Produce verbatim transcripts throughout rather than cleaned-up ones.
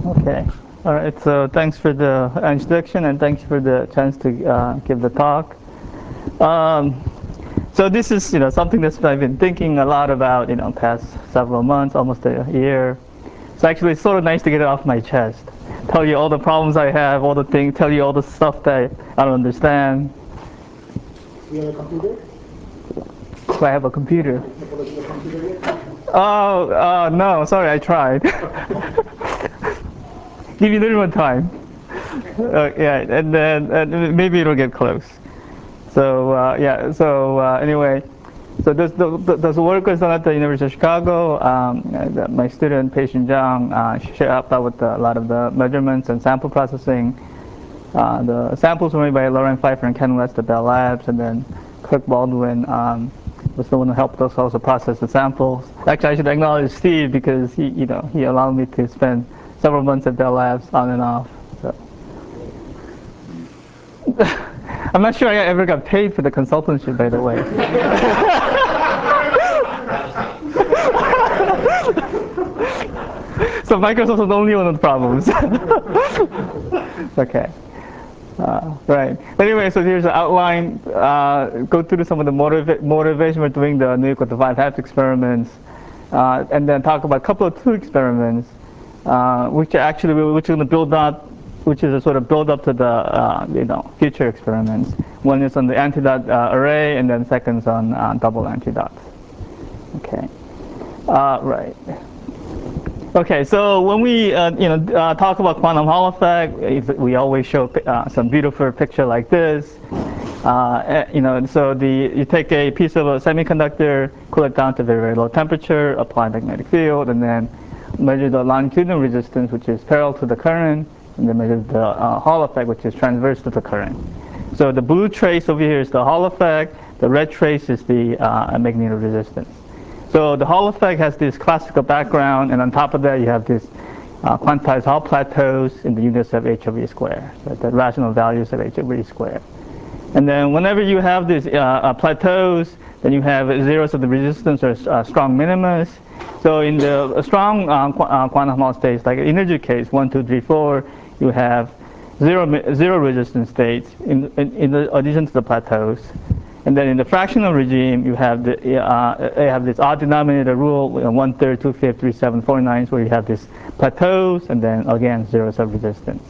Okay. All right. So thanks for the introduction and thanks for the chance to uh, give the talk. Um, so this is, you know, something that I've been thinking a lot about, you know, past several months, almost a year. So actually, it's sort of nice to get it off my chest. Tell you all the problems I have, all the things, tell you all the stuff that I don't understand. Do you have a computer? Do I have a computer? Have you uploaded your computer yet? Oh, uh, no, sorry, I tried. Give me a little more time. Uh, yeah, and then and maybe it'll get close. So uh, yeah, so uh, anyway, so this the, this work was done at the University of Chicago. Um, uh, my student Pei-Shin Zhang uh, she helped out with a lot of the measurements and sample processing. Uh, the samples were made by Lauren Pfeiffer and Ken West at Bell Labs, and then Kirk Baldwin um, was the one who helped us also process the samples. Actually, I should acknowledge Steve because he, you know, he allowed me to spend several months at Bell Labs on and off. So. I'm not sure I ever got paid for the consultancy, by the way. So Microsoft was only one of the problems. Okay. Uh, right. But anyway, so here's an outline. Uh, go through some of the motiva motivation for doing the nuke with the five half experiments, uh, and then talk about a couple of two experiments, uh, which actually which are going to build up, which is a sort of build up to the uh, you know future experiments. One is on the antidot uh, array, and then second's on uh, double antidots. Okay. Uh, right. Okay, so when we uh, you know uh, talk about quantum Hall effect, we always show uh, some beautiful picture like this. Uh, you know, so the you take a piece of a semiconductor, cool it down to very very low temperature, apply magnetic field, and then measure the longitudinal resistance, which is parallel to the current, and then measure the uh, Hall effect, which is transverse to the current. So the blue trace over here is the Hall effect. The red trace is the uh, magnetic resistance. So the Hall effect has this classical background, and on top of that you have this uh, quantized Hall plateaus in the units of h over e squared, so the rational values of h over e squared. And then whenever you have these uh, uh, plateaus, then you have zeros of the resistance or uh, strong minimas. So in the strong uh, qu uh, quantum Hall states, like energy case one, two, three, four, you have zero zero resistance states in, in, in addition to the plateaus. And then in the fractional regime, you have the uh, you have this odd denominator rule, you know, one third, two fifths, three sevenths, four nines, where you have this plateaus, and then again zeros of resistance.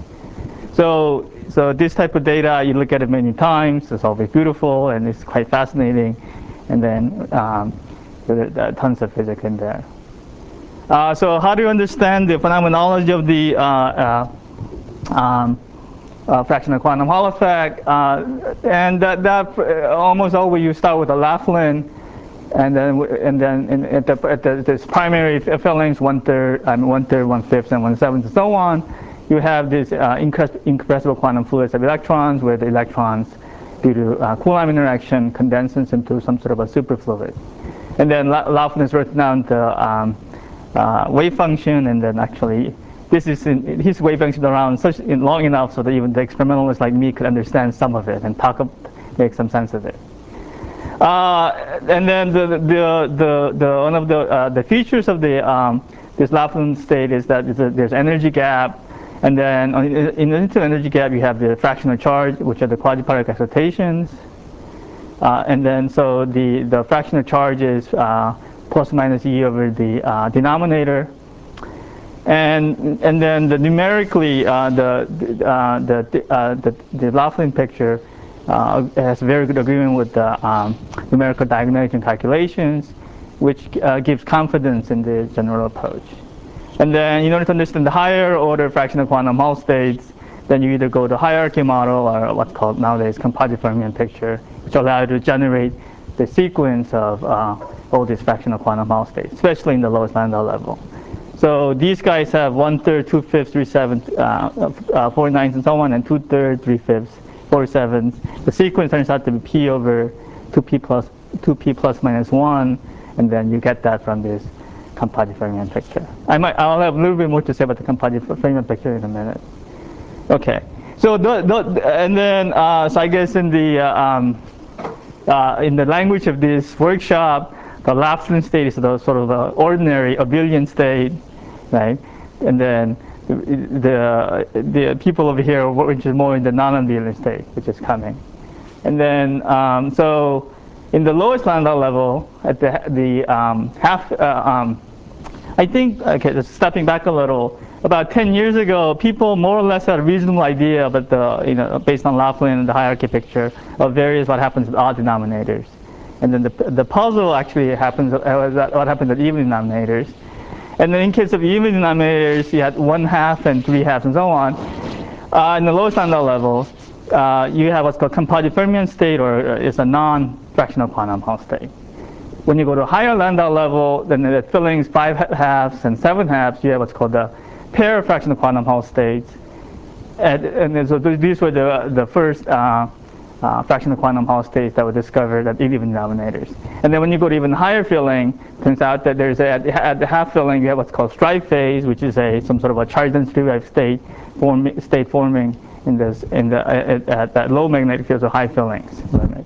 So so this type of data, you look at it many times. It's always beautiful and it's quite fascinating. And then um, there, there are tons of physics in there. Uh, so how do you understand the phenomenology of the uh, uh, um, Uh, fractional quantum Hall effect, uh, and that, that uh, almost always you start with a Laughlin, and then and then in, at the at the this primary field lengths one third, I mean one third, one fifth, and one seventh, and so on. You have this uh, incompressible quantum fluids of electrons, where the electrons, due to uh, Coulomb interaction, condenses into some sort of a superfluid, and then La Laughlin is written down to um, uh, wave function, and then actually. This is in, his wave function around such in long enough so that even the experimentalists like me could understand some of it and talk, up, make some sense of it. Uh, and then the the the, the one of the uh, the features of the um, this Laughlin state is that a, there's energy gap, and then in addition to energy gap you have the fractional charge, which are the quasi-particle excitations, uh, and then so the the fractional charge is uh, plus minus e over the uh, denominator. And and then the numerically uh, the uh, the uh, the the Laughlin picture uh, has very good agreement with the um, numerical diagonalization calculations, which uh, gives confidence in the general approach. And then in order to understand the higher order fractional quantum Hall states, then you either go to hierarchy model or what's called nowadays composite fermion picture, which allows you to generate the sequence of uh, all these fractional quantum Hall states, especially in the lowest Landau level. So these guys have one third, two fifths, three sevenths, uh, uh, four nines, and so on, and two thirds, three fifths, four sevenths. The sequence turns out to be p over two p plus two p plus minus one, and then you get that from this composite fermion picture. I might I'll have a little bit more to say about the composite fermion picture in a minute. Okay. So the, the and then uh, so I guess in the uh, um, uh, in the language of this workshop, the Laughlin state is the sort of uh, ordinary abelian state. Right, and then the, the people over here, which is more in the non-abelian state, which is coming. And then, um, so in the lowest Landau level, at the, the um, half, uh, um, I think, okay, just stepping back a little, about ten years ago, people more or less had a reasonable idea about the, you know, based on Laughlin and the hierarchy picture of various what happens with odd denominators. And then the, the puzzle actually happens, uh, what happens with even denominators. And then in case of even denominators, you had one half and three halves and so on. Uh, in the lowest Landau level, uh, you have what's called composite fermion state, or it's a non-fractional quantum Hall state. When you go to higher Landau level, then the fillings five halves and seven halves, you have what's called the pair of fractional quantum Hall states. And, and so these were the, the first uh, uh, fractional quantum Hall states that were discovered at even denominators. And then when you go to even higher filling, it turns out that there's a, at the half filling, you have what's called stripe phase, which is a some sort of a charge density derived state, form, state forming in this in the at, at that low magnetic fields or high fillings limit.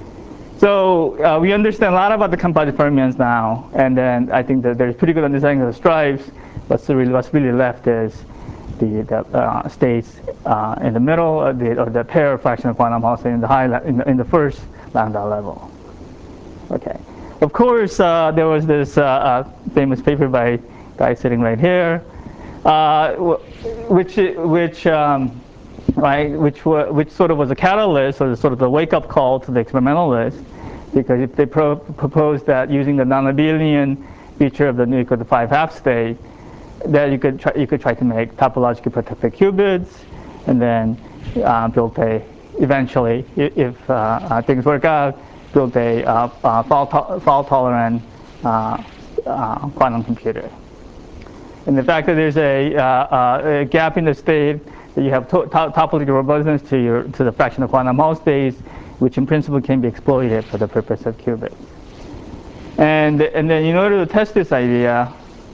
So uh, we understand a lot about the composite fermions now, and then I think that there's pretty good understanding of the stripes. What's really what's really left is the, the uh, states uh, in the middle, of the, or the pair of fractional quantum Hall states in the high in the, in the first Landau level. Okay. Of course, uh, there was this uh, uh, famous paper by a guy sitting right here, uh, which which um, right, which which sort of was a catalyst, or sort of the wake-up call to the experimentalists, because if they pro proposed that using the non-abelian feature of the nu equal to five half state, that you could try, you could try to make topologically protected qubits, and then uh, build a eventually, if uh, uh, things work out, build a uh, uh, fault fault tolerant uh, uh, quantum computer. And the fact that there's a, uh, uh, a gap in the state, that you have to to topological robustness to your to the fractional quantum Hall states, which in principle can be exploited for the purpose of qubits. And and then in order to test this idea,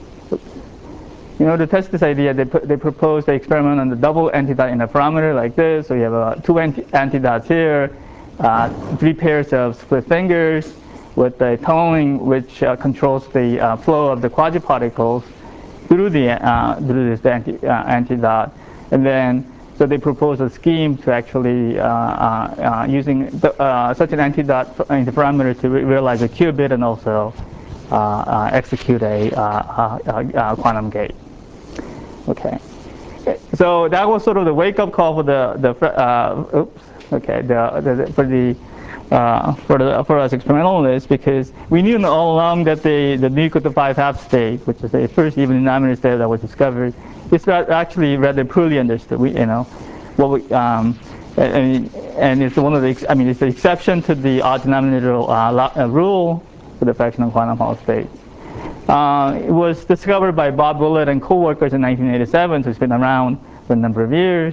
in order to test this idea, they put, they proposed an experiment on the double antidot interferometer like this. So you have uh, two anti antidots here, uh, three pairs of split fingers with a tunneling which uh, controls the uh, flow of the quasi-particles through the uh, through this anti, uh, antidot, and then so they proposed a scheme to actually uh, uh, uh, using the, uh, such an antidot interferometer to re realize a qubit and also uh, uh, execute a, uh, uh, uh, quantum gate. Okay, so that was sort of the wake-up call for the the uh, oops okay the, the for the uh, for the for us experimentalists, because we knew all along that the the nu equal to five half state, which is the first even denominator state that was discovered, is actually rather poorly understood. We you know what we um and and it's one of the I mean it's the exception to the odd denominator uh, rule for the fractional quantum Hall states. Uh, it was discovered by Bob Willett and co-workers in nineteen eighty-seven, so it's been around for a number of years.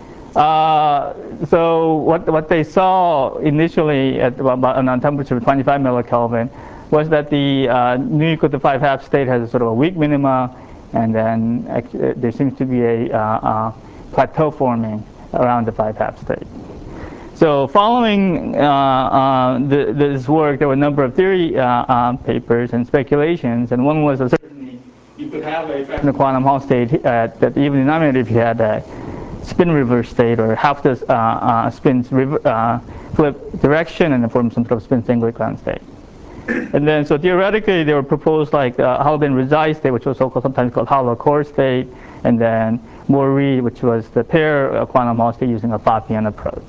Uh, so what, what they saw initially at about a temperature of twenty-five millikelvin was that the uh, nu equal to five half state has a sort of a weak minima, and then actually, there seems to be a uh, uh, plateau forming around the five half state. So following uh, uh, the, this work, there were a number of theory uh, uh, papers and speculations, and one was that certainly you could have a fractional quantum Hall state at, at the even denominator if you had a spin reverse state, or half the uh, uh, spins uh, flip direction and then form some sort of spin singlet ground state. And then so theoretically they were proposed like uh, Haldane Rezai state, which was so-called sometimes called hollow core state, and then Moore-Reed, which was the pair uh, quantum Hall state using a Foppian approach.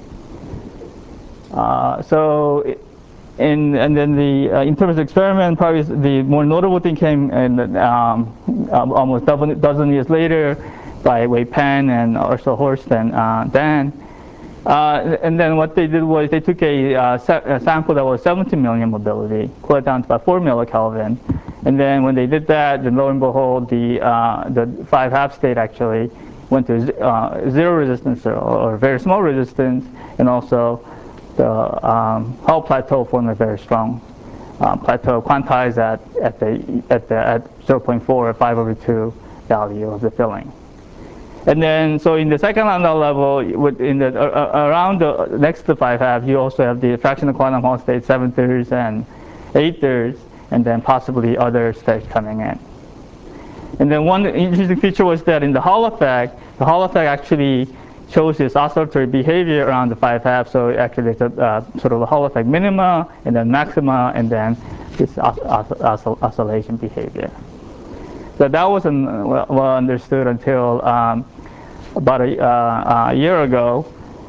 Uh, so, in, and then the uh, in terms of experiment, probably the more notable thing came in um, almost a dozen years later by Wei Pan and Ursula Horst and uh, Dan. Uh, and then what they did was they took a, uh, sa a sample that was seventeen million mobility, cooled it down to about four millikelvin, and then when they did that, then lo and behold, the uh, the five half state actually went to uh, zero resistance, or, or very small resistance, and also the um, Hall plateau formed a very strong uh, plateau, quantized at at the at the at zero point four or five over two value of the filling. And then, so in the second Landau level, in the uh, around the next to five half, you also have the fractional quantum Hall states, seven thirds and eight thirds, and then possibly other states coming in. And then one interesting feature was that in the Hall effect, the Hall effect actually shows this oscillatory behavior around the five halves. So actually it's a uh, sort of a Hall effect minima, and then maxima, and then this os os os oscillation behavior. So that wasn't well, well understood until um, about a, uh, a year ago,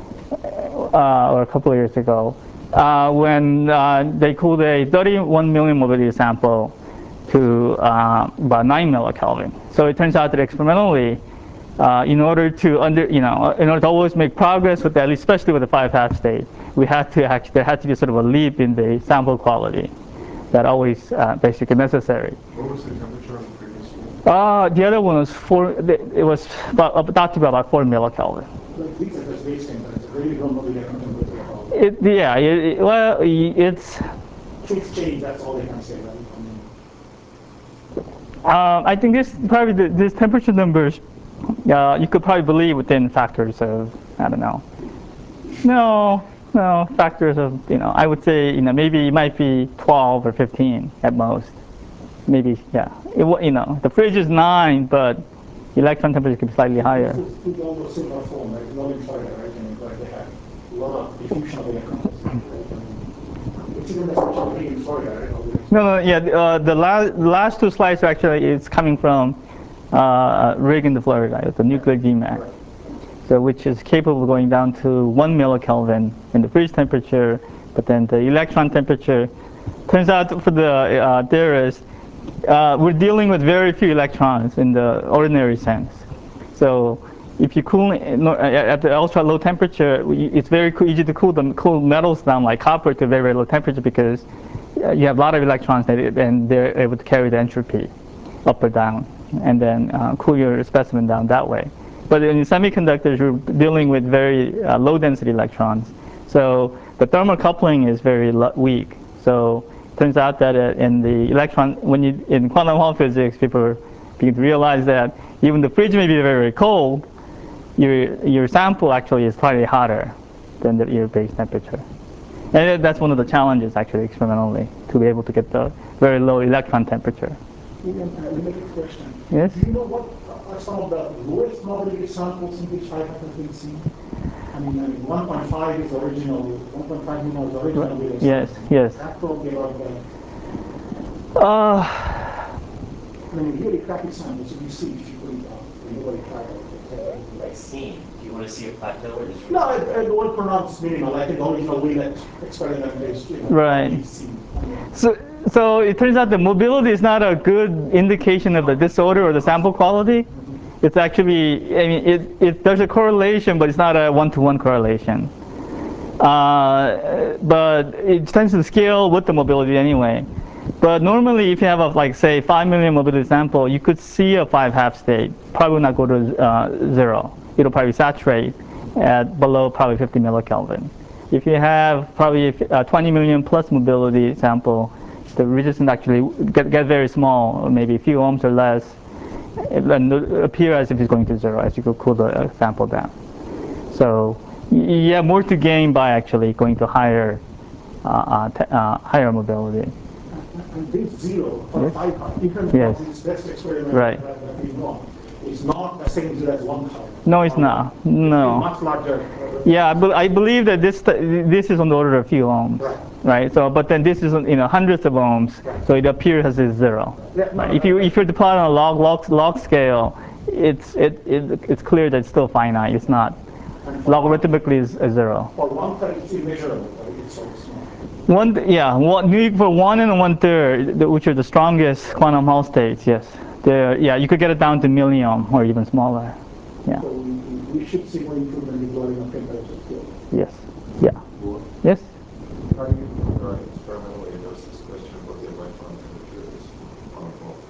uh, or a couple of years ago, uh, when uh, they cooled a thirty-one million mobility sample to uh, about nine millikelvin. So it turns out that experimentally, uh, in order to under, you know, in order to always make progress with that, especially with the five half state, we had to actually there had to be sort of a leap in the sample quality that always uh, basically necessary. What was the temperature on the previous one? Uh, the other one was four. It was about about to be about four millikelvin. Like these are just base temperatures, really don't know the different temperature at all. It, yeah, it, it, well, it's. Truth change, that's all they can say, right? I mean, Um, I think this probably the, this temperature numbers, uh, you could probably believe within factors of I don't know. No, no factors of you know I would say you know maybe it might be twelve or fifteen at most. Maybe yeah. It, you know the fridge is nine, but electron temperature could be slightly higher. It's it's almost similar form, right? No in Florida, right? I mean, where they have a lot of diffusion of electrons, right? I mean, it's even especially in Florida, right? No, no, yeah. Uh, the last last two slides are actually it's coming from uh, rig in the Florida. It's a nuclear G MAC, Right. so which is capable of going down to one millikelvin in the fridge temperature, but then the electron temperature turns out for the uh, theorists, uh, we're dealing with very few electrons in the ordinary sense. So if you cool at the ultra low temperature, it's very easy to cool the cool metals down like copper to very, very low temperature because you have a lot of electrons and they're able to carry the entropy up or down and then uh, cool your specimen down that way. But in semiconductors, you're dealing with very uh, low density electrons. So the thermal coupling is very weak. So it turns out that uh, in the electron, when you, in quantum Hall physics, people begin to realize that even the fridge may be very, very cold, your, your sample actually is slightly hotter than the, your base temperature. And that's one of the challenges, actually, experimentally, to be able to get the very low electron temperature. Even a limited question. Yes? Do you know what are some of the lowest mobility samples in which five has been seen? I mean, I mean one point five is original, one point five million is original. Right. Yes, yes. That's probably about the, Uh, I mean, really crappy samples, if you see, if you couldn't, uh, nobody tried it. Like seen. Do you want to see a plateau or just No, I, I don't pronounce minimal. I think the original Wheelet experiment is, you know, right. seen. I mean, So, so it turns out the mobility is not a good indication of the disorder or the sample quality. It's actually, I mean, it, it there's a correlation, but it's not a one-to-one correlation. Uh, but it tends to scale with the mobility anyway. But normally, if you have a, like, say, five million mobility sample, you could see a five half state. Probably not go to uh, zero. It'll probably saturate at below probably fifty millikelvin. If you have probably a twenty million plus mobility sample, the resistance actually get, get very small, maybe a few ohms or less, and appear as if it's going to zero as you cool the sample down. So you have more to gain by actually going to higher, uh, uh, uh, higher mobility. and this zero for Yes. five half, even Yes. this best experiment Right. that, that we know, is not the same zero as one half. No, it's not. No. Much larger. Uh, Yeah, I, be I believe that this this is on the order of a few ohms, Right. right? So, but then this is you know hundreds of ohms, Right. so it appears as it's zero. Yeah, no, Right? If you if you deploy on a log log log scale, it's it, it it's clear that it's still finite. It's not and for logarithmically is a zero. For one third, it's immeasurable. Right? It's so small. One, yeah, one, for one and one third, which are the strongest quantum Hall states, yes. They're, yeah, you could get it down to million or even smaller. Yeah. So we, we should see more improvement in lowering of temperature here. Yes. Yeah. Well, Yes. how do you uh, experimentally address this question of what the electron temperature is on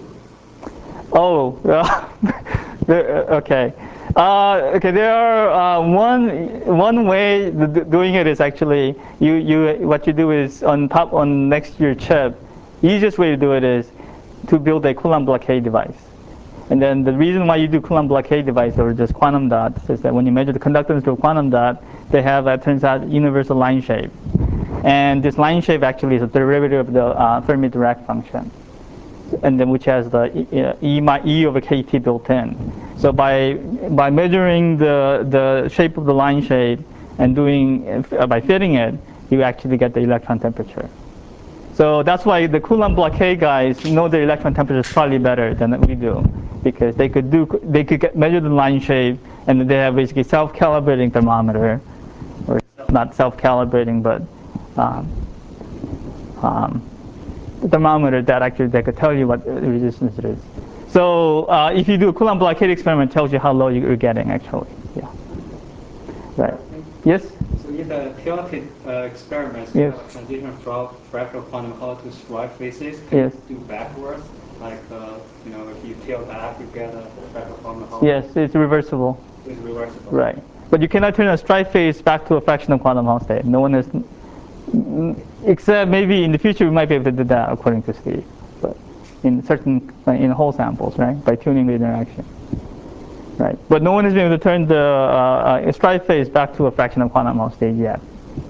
a Hall fluid? Oh, uh, okay. Uh, okay, there are uh, one one way the, doing it is actually you you what you do is on top on next to your chip. Easiest way to do it is to build a Coulomb blockade device. And then the reason why you do Coulomb blockade device or just quantum dots is that when you measure the conductance to a quantum dot, they have, it turns out, universal line shape. And this line shape actually is a derivative of the uh, Fermi Dirac function. and then which has the E, e, e over kt built in. So by by measuring the the shape of the line shape and doing uh, by fitting it, you actually get the electron temperature. So that's why the Coulomb blockade guys know the electron temperature is probably better than we do, because they could do they could get, measure the line shape, and they have basically self-calibrating thermometer, or not self-calibrating, but um, um, the thermometer that actually they could tell you what the resistance it is. So uh, if you do a Coulomb blockade experiment, it tells you how low you're getting actually. Yeah. Right. Yes. So in the chaotic uh, experiments, yes. you have a transition from fractal quantum Hall to stripe phases. Can yes. you do backwards? Like, uh, you know, if you tail back, you get a fractal quantum Hall. Yes, it's reversible. It's reversible. Right. But you cannot turn a stripe phase back to a fractional quantum Hall state. No one is, except maybe in the future we might be able to do that according to Steve. But in certain, in whole samples, right? By tuning the interaction. Right. But no one has been able to turn the uh, uh, stripe phase back to a fractional quantum Hall state yet.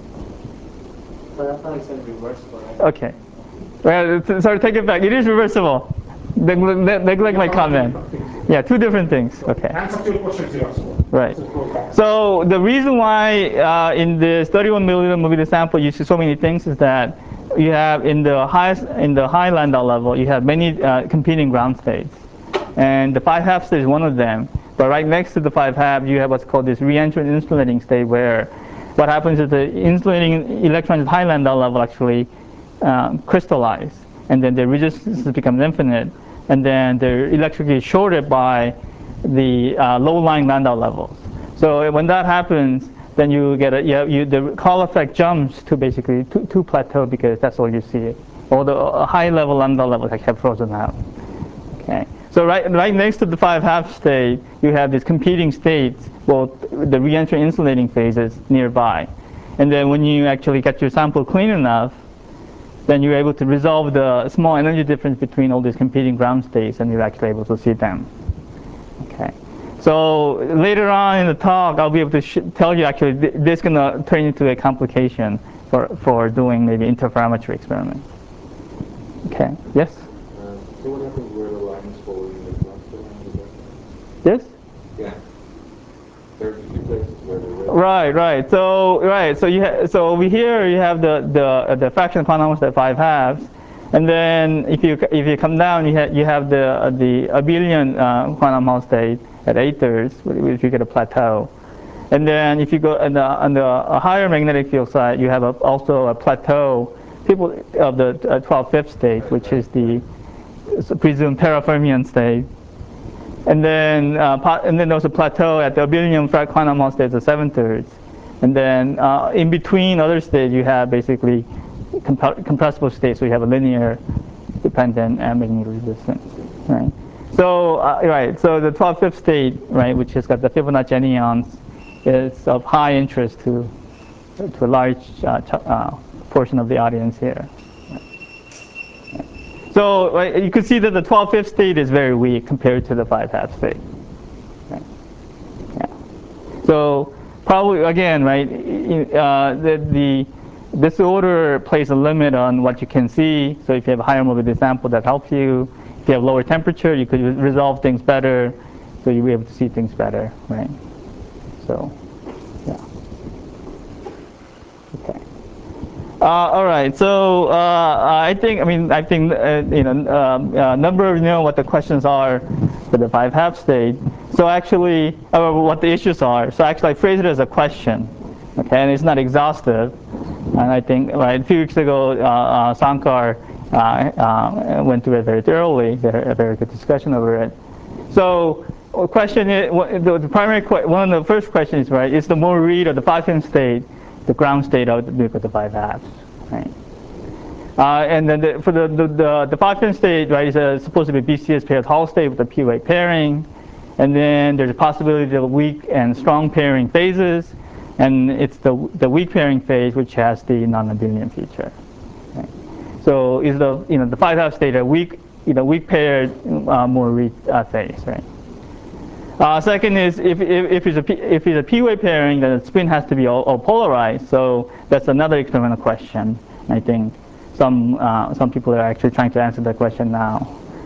But I thought you said reversible, right? Okay. Well, sorry, take it back. It is reversible. Neglect, neglect my comment. Yeah, two different things. Okay. Answer to your question, yes. Right. So the reason why uh, in this thirty-one milliliter mobility sample you see so many things is that you have in the highest in the high Landau level you have many uh, competing ground states, and the five half state is one of them. But right next to the five half you have what's called this re-entrant insulating state, where what happens is the insulating electrons at high Landau level actually um, crystallize, and then the resistance becomes infinite, and then they're electrically shorted by the uh, low-lying Landau levels. So when that happens, then you get a, you, have, you the Hall effect jumps to basically to, to plateau, because that's all you see. All the uh, high-level Landau levels have frozen out. Okay. So right right next to the five half state, you have these competing states, both the re-entry insulating phases nearby, and then when you actually get your sample clean enough, then you're able to resolve the small energy difference between all these competing ground states, and you're actually able to see them. Okay. So later on in the talk, I'll be able to sh tell you actually th this is going to turn into a complication for, for doing maybe interferometry experiments. Okay. Yes? Uh, so what happens where the line is following the cluster? Yes? Yeah. There's a few places where the red. Right, right. So right. So you ha so over here you have the the uh, the fraction quantum at five halves, and then if you if you come down, you have you have the uh, the abelian uh, quantum Hall state at eight thirds, if you get a plateau, and then if you go on the on the uh, higher magnetic field side, you have a, also a plateau people of the uh, twelve fifth state, which is the presumed parafermion state. And then, uh, and then there's a plateau at the abelian quantum Hall state of seven thirds. And then uh, in between other states, you have basically comp compressible states, so you have a linear dependent and magnetic resistance, right? So, uh, right, so the twelve fifth state, right, which has got the Fibonacci anyons, is of high interest to, to a large uh, uh, portion of the audience here. So right, you can see that the twelve fifth state is very weak compared to the five half state. Right. Yeah. So probably again, right, uh, the, the disorder places a limit on what you can see. So if you have a higher mobility sample, that helps you. If you have lower temperature, you could resolve things better, so you'll be able to see things better, right? So, yeah. Okay. Uh, all right, so uh, I think, I mean, I think, uh, you know, um, uh, number of, you know, what the questions are for the five half state. So actually, uh, what the issues are. So actually, I phrased it as a question, okay, and it's not exhaustive. And I think, right, a few weeks ago, uh, uh, Sankar uh, uh, went through it very thoroughly. They had a very good discussion over it. So, the question is, the, the primary, one of the first questions, right, is the Moore Reed or the Fatkin state the ground state of the nucleus of five halves, right? Uh, and then the, for the the the, the Fatkin state, right, is uh, supposed to be B C S paired Hall state with a P-weight pairing, and then there's a possibility of weak and strong pairing phases, and it's the the weak pairing phase which has the non-abelian feature. Right? So is the you know the five half state a weak you know weak paired uh, Moore Reed uh, phase, right? Uh, second is if, if, if it's a P, if it's a P-weight pairing, then the spin has to be all, all polarized. So that's another experimental question. I think some uh, some people are actually trying to answer that question now.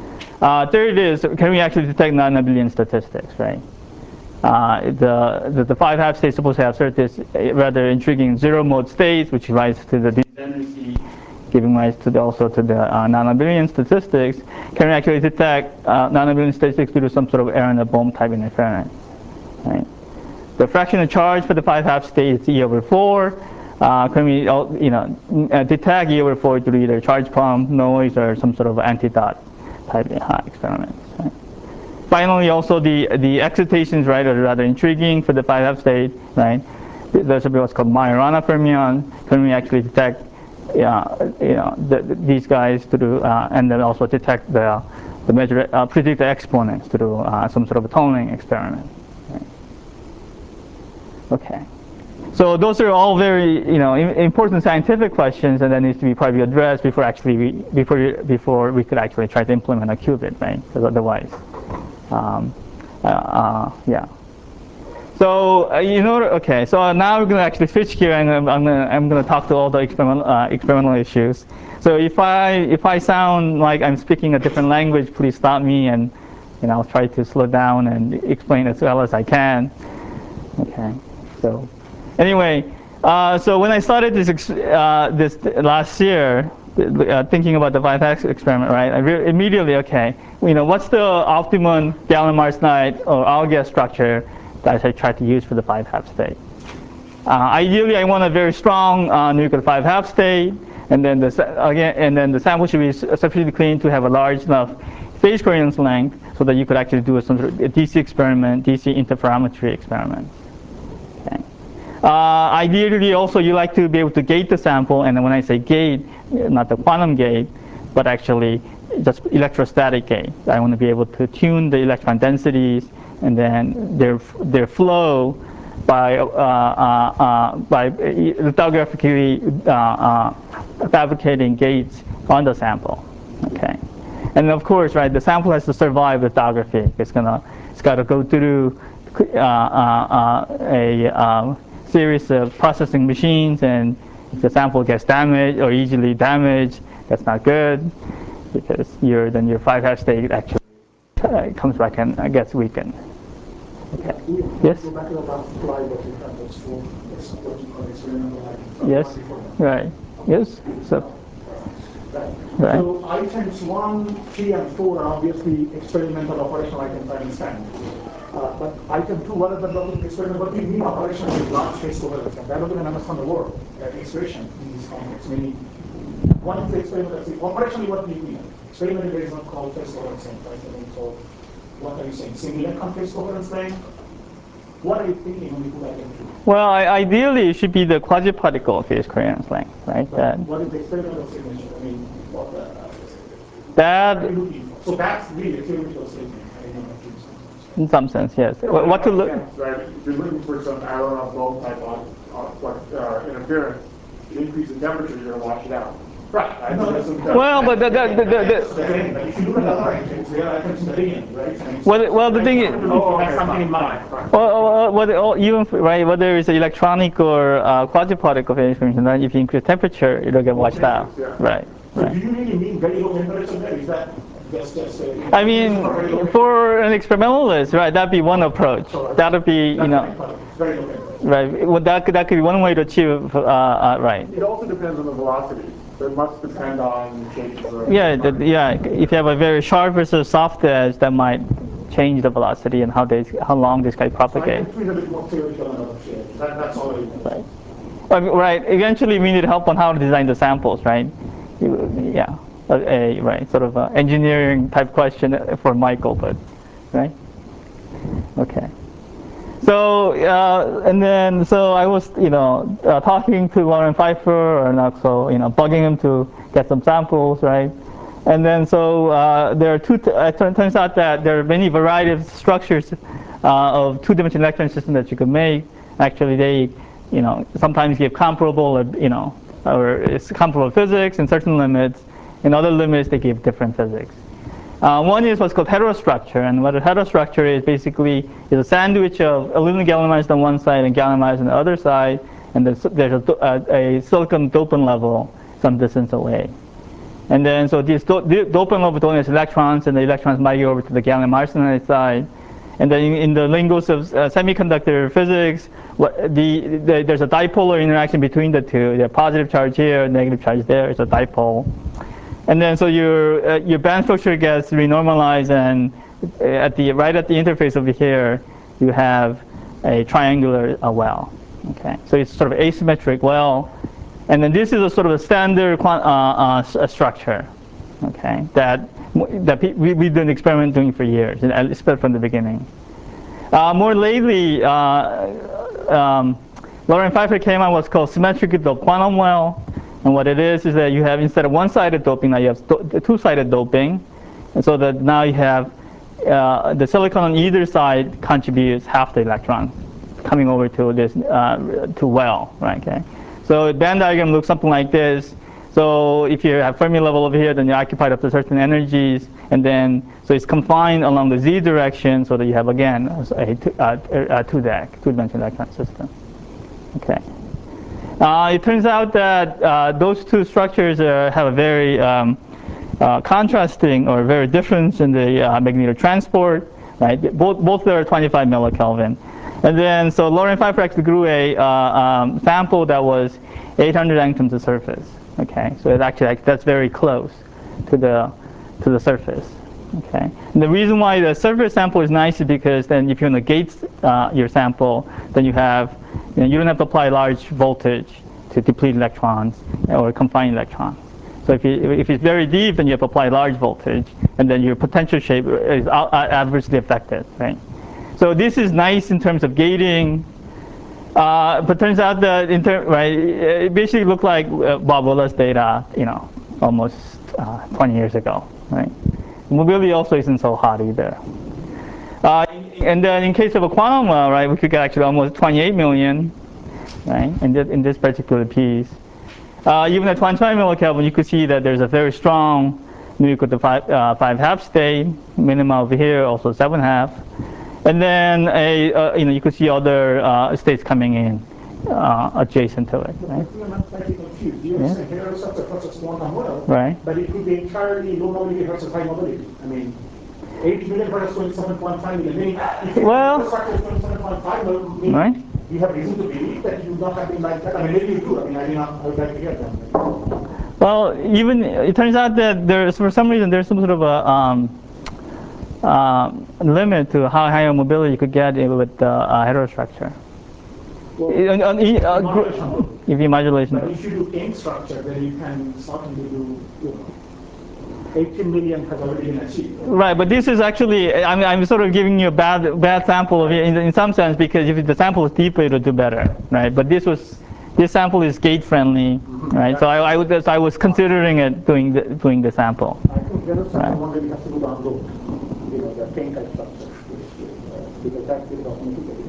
Uh, third is, can we actually detect non-abelian statistics, right? Uh, the, the, the five half states supposed to have this rather intriguing zero mode states, which rise to the degeneracy, giving rise to the, also to the uh, non-abelian statistics. Can we actually detect uh, non-abelian statistics due to some sort of Aharonov-Bohm type interference, right? The fractional charge for the five half state is E over four. Uh, can we, you know, detect E over four through either charge pump, noise, or some sort of anti-dot type uh, experiments, right? Finally, also the the excitations, right, are rather intriguing for the five half state, right? There's what's called Majorana fermion. Can we actually detect, uh, you know, the, the, these guys to do, uh, and then also detect the the measure, uh, predict the exponents to do uh, some sort of a tunneling experiment. Right? Okay. So those are all very, you know, important scientific questions, and that needs to be probably addressed before actually we, before before we could actually try to implement a qubit, right? Because otherwise. Um, uh, uh, yeah. So uh, you know, okay. So now we're gonna actually switch gear, and I'm, I'm gonna I'm gonna talk to all the experimental uh, experimental issues. So if I if I sound like I'm speaking a different language, please stop me, and you know, I'll try to slow down and explain as well as I can. Okay. So anyway, uh, so when I started this uh, this last year. Uh, thinking about the five X experiment, right? I re immediately, okay, you know, what's the optimum gallium arsenide or Alga structure that I try to use for the five half state? Uh, ideally, I want a very strong uh, nuclear five half state, and then the again, and then the sample should be sufficiently clean to have a large enough phase covariance length so that you could actually do a, some sort of a D C experiment, D C interferometry experiment. Okay. Uh, ideally, also, you like to be able to gate the sample, and when I say gate, not the quantum gate, but actually just electrostatic gate. I want to be able to tune the electron densities and then their their flow by uh, uh, uh, by lithographically uh, uh, fabricating gates on the sample. Okay, and of course, right, the sample has to survive lithography. It's gonna it's got to go through uh, uh, uh, a um, series of processing machines, and if the sample gets damaged or easily damaged, that's not good, because your then your five hash state actually uh, comes back and uh, gets weakened. Okay. Yes. Go back to the last slide that you had. That's for what you call experimental. Yes. Right. Yes. So. Right. Right. So items one, three, and four are obviously experimental operational items. I understand. Uh, but item two, what are the local experiment? What do you mean operational with large space coherence? And I don't even understand the word uh, expression in this context. Meaning, one of the experiments, operationally, what do you mean? Experimental is not called phase coherence length, right? I mean, so what are you saying? Single electron phase coherence length? What are you thinking when you put item two? Well, I, ideally, it should be the quasi-particle phase coherence length, right? So that, what is the experimental signature? I mean, what uh, that are you looking for? So that's really a theoretical statement. I don't know. in some sense, yes. Yeah, what, what to look? Sense, right? If you're looking for some Aharonov-Bohm type of uh, uh, interference, you increase the temperature, you're going to wash it out. Right. I know that's well, but the, the, the, the, the, if you look at other items, there are items in the beginning, right? well, well, the thing is, oh, have something in mind. well, well, well, even right, whether it's electronic or uh, quasi-particle phase coherence, right? If you increase temperature, it'll get washed out, yeah. right? So right. do you really mean very low temperature there? Is that just just? Uh, I mean, for an experimentalist, right? That'd be one approach. That'd be, you know, very low temperature. right. Well, that could that could be one way to achieve, uh, uh, right? It also depends on the velocity. It must depend on changes of. Yeah, the, yeah. If you have a very sharp versus soft edge, that might change the velocity and how they how long this guy propagates. So I can a bit more theoretical than that, that's all. Right. Well, right. Eventually, we need help on how to design the samples, right? You, yeah. A, a right sort of a engineering type question for Michael, but right. Okay. So uh, and then so I was you know uh, talking to Lauren Pfeiffer and also you know bugging him to get some samples, right? And then so uh, there are two. T it turns out that there are many variety of structures uh, of two-dimensional electron systems that you could make. Actually, they you know sometimes give comparable you know or it's comparable physics in certain limits. In other limits, they give different physics. Uh, one is what's called heterostructure, and what a heterostructure is basically is a sandwich of aluminum gallium arsenide on one side and gallium arsenide on the other side, and there's, there's a, a, a silicon dopant level some distance away. And then so these do doping over donors electrons, and the electrons migrate over to the gallium arsenide side. And then in, in the linguist of uh, semiconductor physics, what, the, the, there's a dipolar interaction between the two. There's positive charge here, negative charge there. It's a dipole. And then so your uh, your band structure gets renormalized, and at the right at the interface over here, you have a triangular uh, well. Okay, so it's sort of asymmetric well. And then this is a sort of a standard uh, uh, structure, okay, that that we, we've been experimenting for years, especially from the beginning. Uh, more lately, uh, um, Loren Pfeiffer came out what's called symmetric doped quantum well, and what it is is that you have, instead of one-sided doping, now you have two-sided doping, and so that now you have uh, the silicon on either side contributes half the electrons coming over to this uh, to well, right? Okay. So the band diagram looks something like this. So if you have Fermi level over here, then you're occupied up to certain energies, and then so it's confined along the z direction, so that you have again a, two, uh, a two-deck, two-dimensional electron system. Okay. Uh, it turns out that uh, those two structures uh, have a very um, uh, contrasting or very difference in the uh, magnetotransport. Right. Both both are twenty-five millikelvin. And then, so Loren Pfeiffer actually grew a uh, um, sample that was eight hundred angstroms to surface. Okay, so it actually that's very close to the to the surface. Okay, and the reason why the surface sample is nice is because then if you negate uh, your sample, then you have you know you don't have to apply large voltage to deplete electrons or confine electrons. So if you, if it's very deep, then you have to apply large voltage, and then your potential shape is adversely affected. Right. So this is nice in terms of gating, uh, but turns out that in ter right, it basically looked like uh, Bob Willis data, you know, almost uh, twenty years ago, right? Mobility also isn't so hot either. Uh, and then in case of a quantum well, right, we could get actually almost twenty-eight million, right, in this, in this particular piece. Uh, even at twenty-five millikelvin, you could see that there's a very strong nu equal to five, uh, five half state, minima over here, also seven half. And then a, uh, you know, you could see other uh, states coming in uh, adjacent to it. Right? I'm slightly confused. You Yeah. say heterostructure versus quantum well, right? but it could be entirely low mobility versus high mobility. I mean, eighty million versus twenty-seven point five million. I mean, if well, heterostructure is twenty-seven point five million, right? you have reason to believe that you would not have been like that. I mean, maybe you do. I mean, I, mean, I would like to hear them. Well, even it turns out that there's for some reason there's some sort of a um, Uh, limit to how high a mobility you could get with the uh, heterostructure. Well, uh, uh, modulation. If you modulation. But if you do game structure, then you can certainly do, you know, eighteen million has already been achieved. Right, but this is actually, I'm, I'm sort of giving you a bad bad sample of it in, in some sense, because if the sample is deeper, it'll do better, right? But this was, this sample is gate friendly, mm-hmm. right? So I, I, would, so I was considering it doing the, doing the sample. I think the other sample one really has to do down low. You know, the pain type structure, because that is automatically.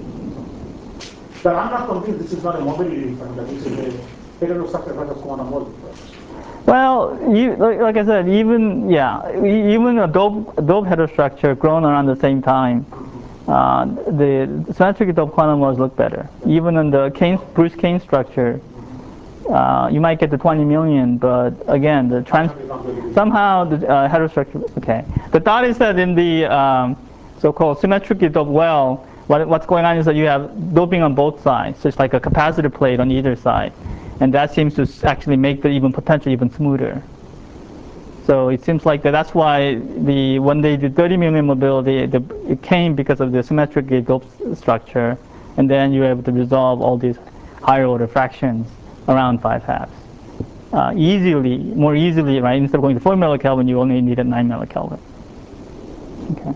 But I'm not convinced this is not a mobility difference, that this is a heterostructure versus quantum world. Well, you, like, like I said, even, yeah, even a dope, dope heterostructure grown around the same time, uh, the symmetric dope quantum wells look better. Even in the Kane, Bruce Kane structure, Uh, you might get to twenty million, but again, the trans somehow the uh, heterostructure. Okay, the thought is that in the um, so-called symmetrically doped well, what, what's going on is that you have doping on both sides. So it's like a capacitor plate on either side, and that seems to actually make the even potential even smoother. So it seems like that that's why the when they did thirty million mobility, the, it came because of the symmetrically doped structure, and then you're able to resolve all these higher order fractions around five halves. Uh, easily, more easily, right? Instead of going to four millikelvin, you only needed nine millikelvin. Okay.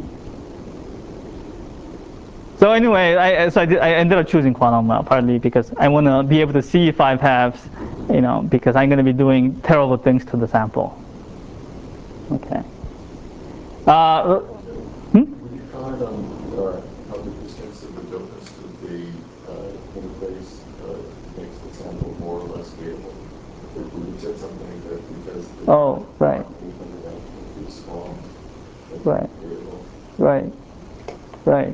So anyway, I, so I, did, I ended up choosing quantum well, partly because I want to be able to see five halves, you know, because I'm going to be doing terrible things to the sample. Okay. Uh, hmm? Would you comment on uh, how the distance of the dopants to the uh, interface uh, makes the sample more or less stable? You said something that because the oh, right. is small, right, right, right.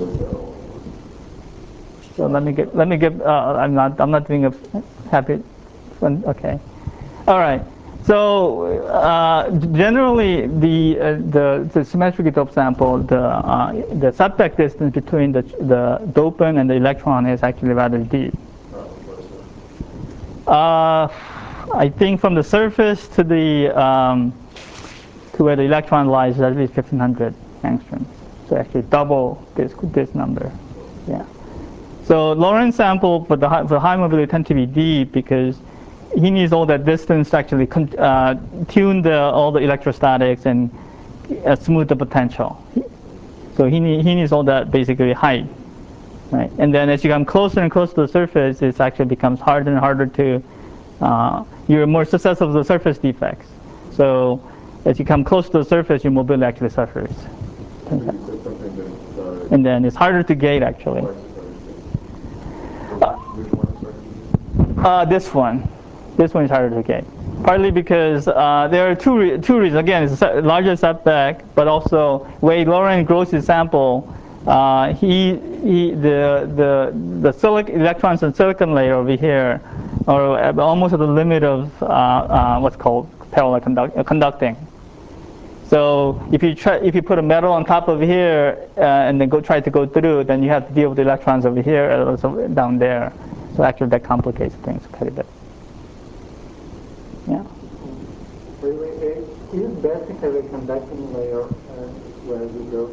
So let me get, let me get. Uh, I'm not, I'm not doing a happy. Okay, all right. So uh, generally, the, uh, the the symmetrically doped sample, the uh, the setback distance between the the dopant and the electron is actually rather deep. Uh, I think from the surface to the um, to where the electron lies is at least fifteen hundred angstroms. So actually double this this number. Yeah. So Lorentz sample for the high, for high mobility tend to be deep because he needs all that distance to actually uh, tune the all the electrostatics and uh, smooth the potential. So he need, he needs all that basically height, right? And then as you come closer and closer to the surface, it actually becomes harder and harder to. Uh, you're more susceptible to the surface defects. So as you come close to the surface, your mobility actually suffers. And then it's harder to gate actually. Uh, this one. This one is harder to gate. Partly because uh, there are two re two reasons. Again, it's a larger setback, but also way Lorentz grows his sample. Uh, he, he the the the silic electrons in silicon layer over here are almost at the limit of uh, uh, what's called parallel conduct uh, conducting. So if you try, if you put a metal on top of here uh, and then go try to go through, then you have to deal with the electrons over here and also down there. So actually that complicates things quite a bit. Yeah. Wait, wait, wait. Is it best to have a conducting layer uh, where you go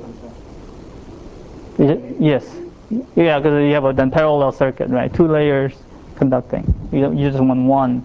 from? Yes. Yeah, because you have a then parallel circuit, right? Two layers conducting. You don't, you just want one.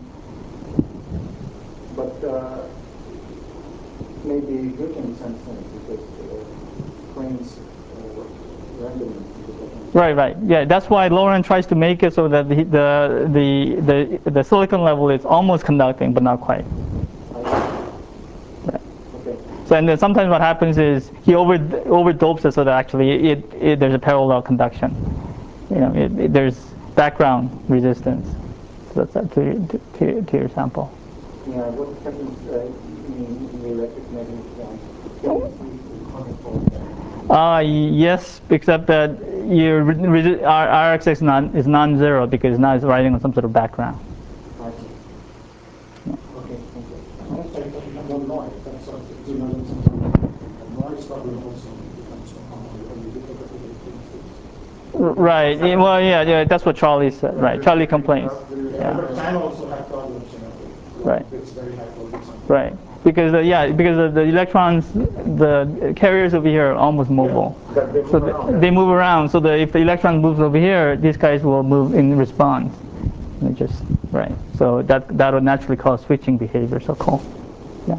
But uh, maybe good in some sense because uh, planes uh, randomly. Right, right. Yeah, that's why Lorentz tries to make it so that the the the the, the silicon level is almost conducting, but not quite. Right. Okay. So and then sometimes what happens is he over overdopes it so that actually it, it there's a parallel conduction. You know, it, it, there's background resistance. So that's up to to, to, to your sample. Yeah. What happens uh, in the electromagnetic field? Uh, yes, except that your R X is non is non-zero because now it's riding on some sort of background. I see. Yeah. Okay, thank you. Almost like talking about noise. That's what you know, something. Noise problem also depends on how you look at the Right. Yeah, well, yeah, yeah. That's what Charlie said. Right. Charlie complains. Yeah. But can also have problems, you know. Right. It's very high voltage. Right. Because uh, yeah, because uh, the electrons, the carriers over here are almost mobile. Yeah. They So move th they move around. So that if the electron moves over here, these guys will move in response. They just right. So that that would naturally cause switching behavior. So called. Yeah.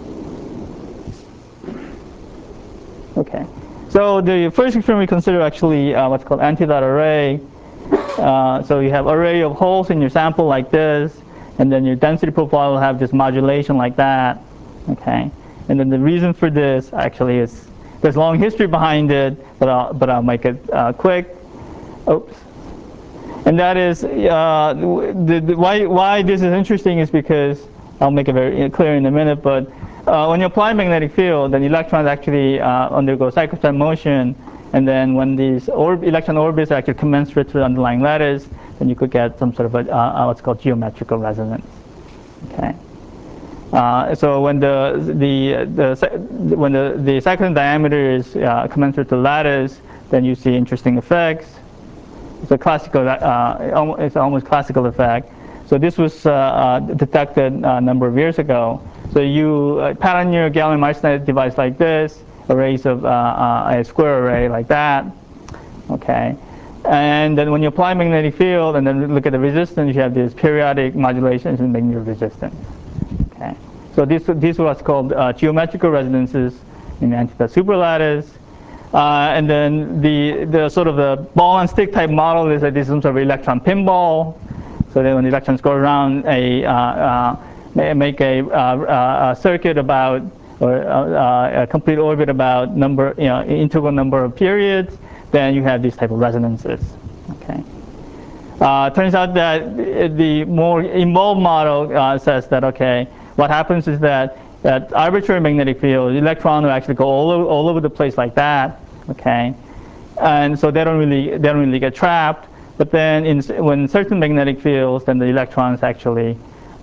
Okay. So the first experiment we consider actually uh, what's called anti-dot array. Uh, so you have array of holes in your sample like this, and then your density profile will have this modulation like that. Okay. And then the reason for this actually is there's a long history behind it, but I'll but I'll make it uh, quick. Oops. And that is uh, the, the, why why this is interesting is because I'll make it very clear in a minute, but. Uh, when you apply magnetic field, then electrons actually uh, undergo cyclotron motion, and then when these orb electron orbits are actually commensurate to the underlying lattice, then you could get some sort of a, uh, what's called geometrical resonance. Okay. Uh, so when the the the when the the cyclotron diameter is uh, commensurate to the lattice, then you see interesting effects. It's a classical. Uh, it's almost classical effect. So this was uh, uh, detected a number of years ago. So you uh, pattern your gallium arsenide device like this, arrays of uh, uh, a square array like that, okay? And then when you apply magnetic field and then look at the resistance, you have these periodic modulations in magnetic resistance, okay? So this, this was called uh, geometrical resonances in the anti-dot superlattice. Uh, and then the, the sort of the ball and stick type model is that this is some sort of electron pinball. So then when the electrons go around a, uh, uh, make a, uh, a circuit about, or uh, a complete orbit about number, you know, integral number of periods, then you have these type of resonances, okay? Uh, turns out that the more involved model uh, says that, okay, what happens is that at arbitrary magnetic field, the electron will actually go all over, all over the place like that, okay? And so they don't really, they don't really get trapped. But then in, when certain magnetic fields, then the electrons actually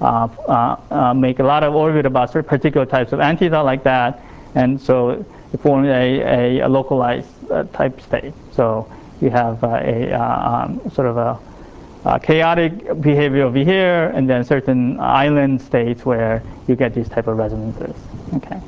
uh, uh, uh, make a lot of orbit about certain particular types of antidot like that, and so it forms a, a, a localized uh, type state. So you have uh, a uh, um, sort of a, a chaotic behavior over here, and then certain island states where you get these type of resonances. Okay.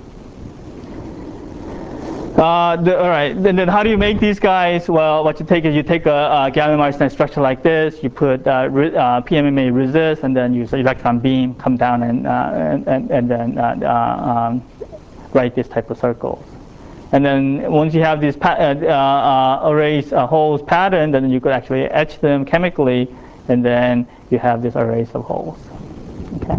Uh, the, all right, and then how do you make these guys? Well, what you take is you take a, a gallium arsenide structure like this, you put uh, re, uh, P M M A resist, and then use an electron beam, come down and, uh, and, and, and then uh, uh, um, write this type of circles. And then once you have these pa uh, uh, arrays, uh, holes patterned, then you could actually etch them chemically, and then you have this arrays of holes. Okay.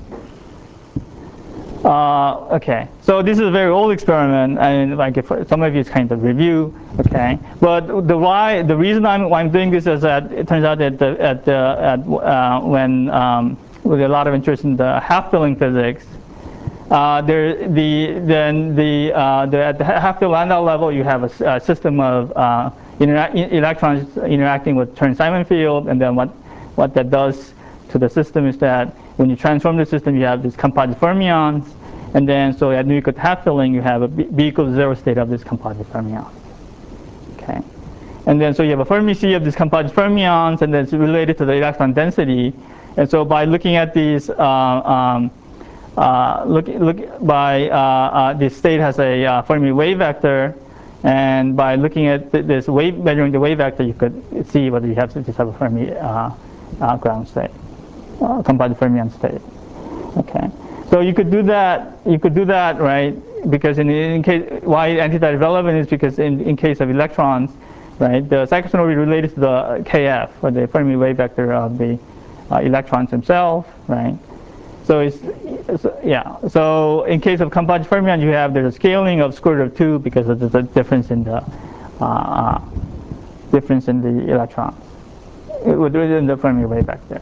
Uh, okay, so this is a very old experiment, and like if some of you kind of review. Okay, but the why, the reason I'm why I'm doing this is that it turns out that the, at the at uh, when um, with a lot of interest in the half-filling physics, uh, there the then the uh, the at the half-fill Landau level you have a, a system of uh, intera electrons interacting with Chern-Simon field, and then what what that does to the system is that when you transform the system, you have these composite fermions, and then so at nu equal to half filling, you have a B, B equals zero state of this composite fermions. Okay, and then so you have a Fermi sea of these composite fermions, and then it's related to the electron density. And so by looking at these, uh, um, uh, look, look by uh, uh, this state has a uh, Fermi wave vector, and by looking at th this wave, measuring the wave vector, you could see whether you have this type of Fermi uh, uh, ground state. Uh, composite fermion state. Okay, so you could do that. You could do that, right? Because in, in case why antidot is relevant is because in, in case of electrons, right, the cyclotron will be related to the K F, or the Fermi wave vector of the uh, electrons themselves, right? So it's, it's yeah. So in case of composite fermion, you have there's a scaling of square root of two because of the, the difference in the uh, difference in the electrons within the Fermi wave vector.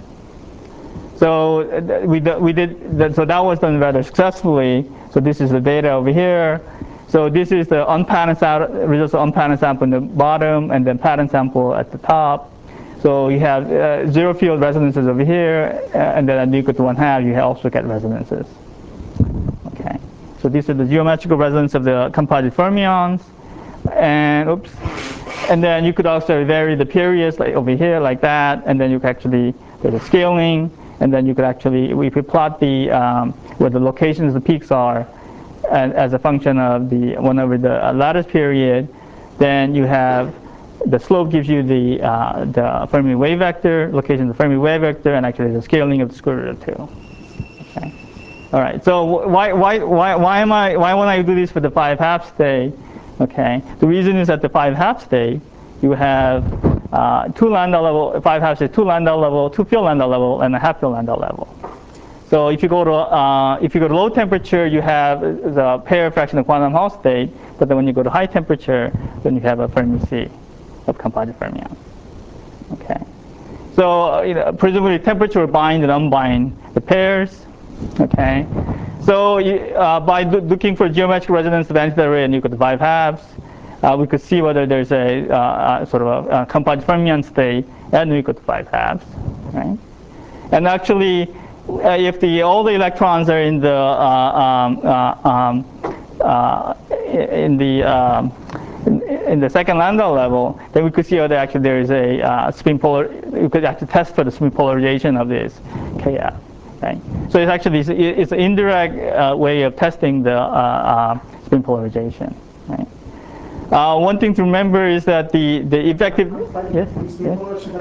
So uh, we, we did that, so that was done rather successfully. So this is the data over here. So this is the unpatterned sample, results of unpatterned sample in the bottom, and then pattern sample at the top. So you have uh, zero field resonances over here, uh, and then at nu equal to one half, you also get resonances. Okay. So these are the geometrical resonance of the composite fermions, and oops. And then you could also vary the periods, like over here, like that, and then you can actually there's a scaling. And then you could actually, if you plot the um, where the locations the peaks are, and as a function of the one over the uh, lattice period, then you have the slope gives you the uh, the Fermi wave vector, location of the Fermi wave vector, and actually the scaling of the square root of two. Okay. All right. So why why why why am I why won't I do this for the five half state? Okay. The reason is that the five half state you have Uh, two Landau level, five half is two Landau level, two field Landau level, and a half field Landau level. So if you go to uh, if you go to low temperature, you have the pair fraction of quantum Hall state, but then when you go to high temperature, then you have a Fermi sea of composite fermions. Okay. So you know, presumably temperature will bind and unbind the pairs. Okay. So uh, by looking for geometric resonance of antidot array and you go to five halves. Uh, we could see whether there's a uh, sort of a, a composite fermion state at nu equal to five halves, right? And actually, uh, if the all the electrons are in the uh, um, uh, um, uh, in the um, in, in the second Landau level, then we could see whether actually there is a uh, spin polar. We could actually test for the spin polarization of this K F, right? So it's actually it's an indirect uh, way of testing the uh, uh, spin polarization, right? Uh, one thing to remember is that the, the effective, yes, yes?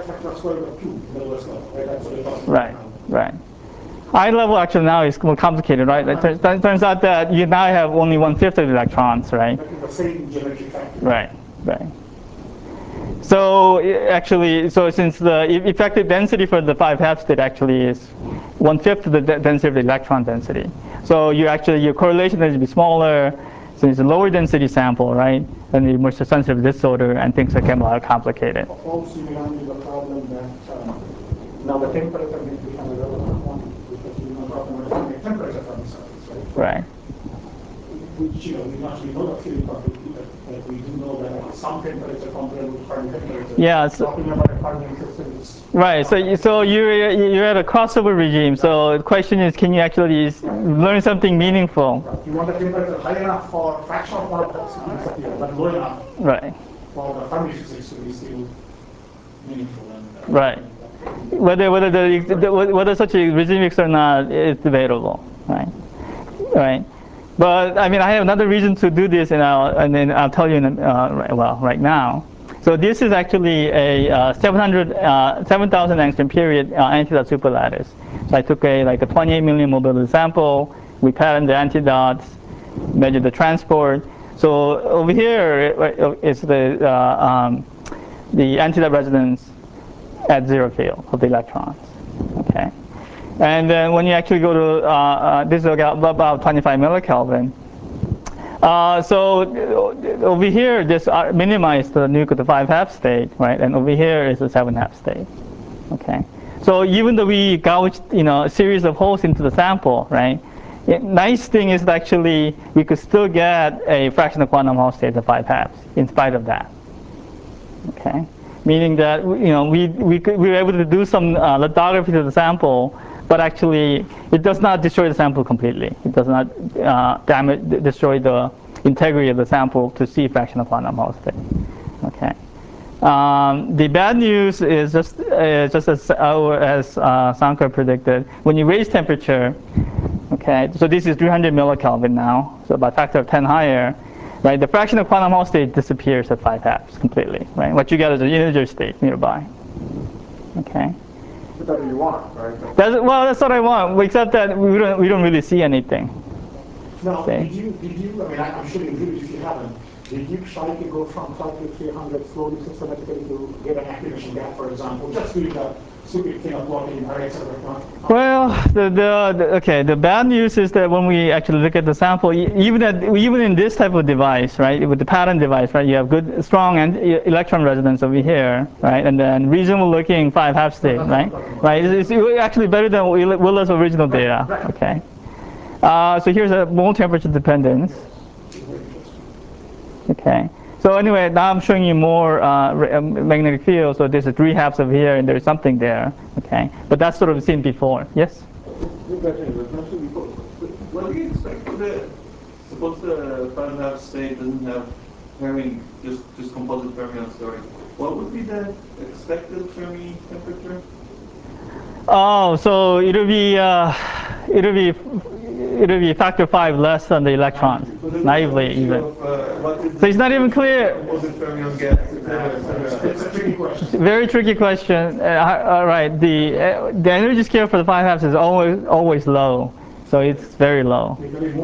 Right, right. Eye level actually now is more complicated, right? It turns, turns out that you now have only one fifth of the electrons, right? Right, right. So actually, so since the effective density for the five half state actually is one fifth of the density of the electron density. So you actually your correlation needs to be smaller. So it's a lower density sample, right? And you're more sensitive to disorder, and things become a lot complicated. Also, you run into the problem that um, now the temperature may become a relevant one because you know talking about the temperature from the surface, right? Right. Which you know we not we know the theory completely, but, but we do know that at some temperature comparable to Fermi temperature. Yeah. So, talking about a Fermi system is Right. So you, so you're you're at a crossover regime. So the question is, can you actually learn something meaningful? You want the temperature high enough for fractional particles to disappear, but low enough Right. for the Fermi physics to be still meaningful. And, uh, Right. Whether whether the, the whether such a regime exists or not is debatable. Right. Right. But I mean, I have another reason to do this, and I'll and then I'll tell you in uh, right, well right now. So this is actually a uh, seven hundred, uh, seven thousand angstrom period uh, antidot superlattice. So I took a like a twenty-eight million mobility sample. We patterned the antidots, measured the transport. So over here is the uh, um, the antidot resonance at zero field of the electrons. Okay, and then when you actually go to uh, uh, this is about twenty-five millikelvin. Uh, so over here, this uh, minimize the nuclear to five half state, right? And over here is the seven half state. Okay. So even though we gouged, you know, a series of holes into the sample, right? It, nice thing is that actually we could still get a fractional quantum Hall state of five halves in spite of that. Okay. Meaning that you know we we could, we were able to do some uh, lithography to the sample, but actually it does not destroy the sample completely. It does not uh, damage destroy the integrity of the sample to see fractional quantum Hall state. Okay. Um, the bad news is just uh, just as uh, as uh, Sankar predicted. When you raise temperature, okay. So this is three hundred millikelvin now, so by a factor of ten higher. Right, the fractional quantum Hall state disappears at five halves completely. Right, what you get is an integer state nearby. Okay. That's what you want, right? That's, well, that's what I want. Except that we don't we don't really see anything. Now, Okay. did you did you? I mean, I'm sure you did if you haven't. Did you try to go from five to three hundred slowly, systematically to get an activation gap, for example, just doing a stupid thing of plotting array, et cetera? Well, the, the, the okay. The bad news is that when we actually look at the sample, even at even in this type of device, right, with the pattern device, right, you have good, strong and electron resonance over here, right, and then reasonable looking five half state, right, right. It's, it's actually better than Willer's original data. Okay. Uh, so here's a mole temperature dependence. Okay. So anyway, now I'm showing you more uh, magnetic field. So there's a three halves over here, and there's something there. Okay. But that's sort of seen before. Yes. What do you expect for the? Suppose the five half state doesn't have Fermi, just just composite fermion story. What would be the expected Fermi temperature? Oh, so it'll be uh, it'll be it'll be factor five less than the electrons, naively even. Of, uh, so it's not even clear. Composite fermion gas. It's a tricky question. Very tricky question. Uh, all right, the uh, the energy scale for the five halves is always always low, so it's very low.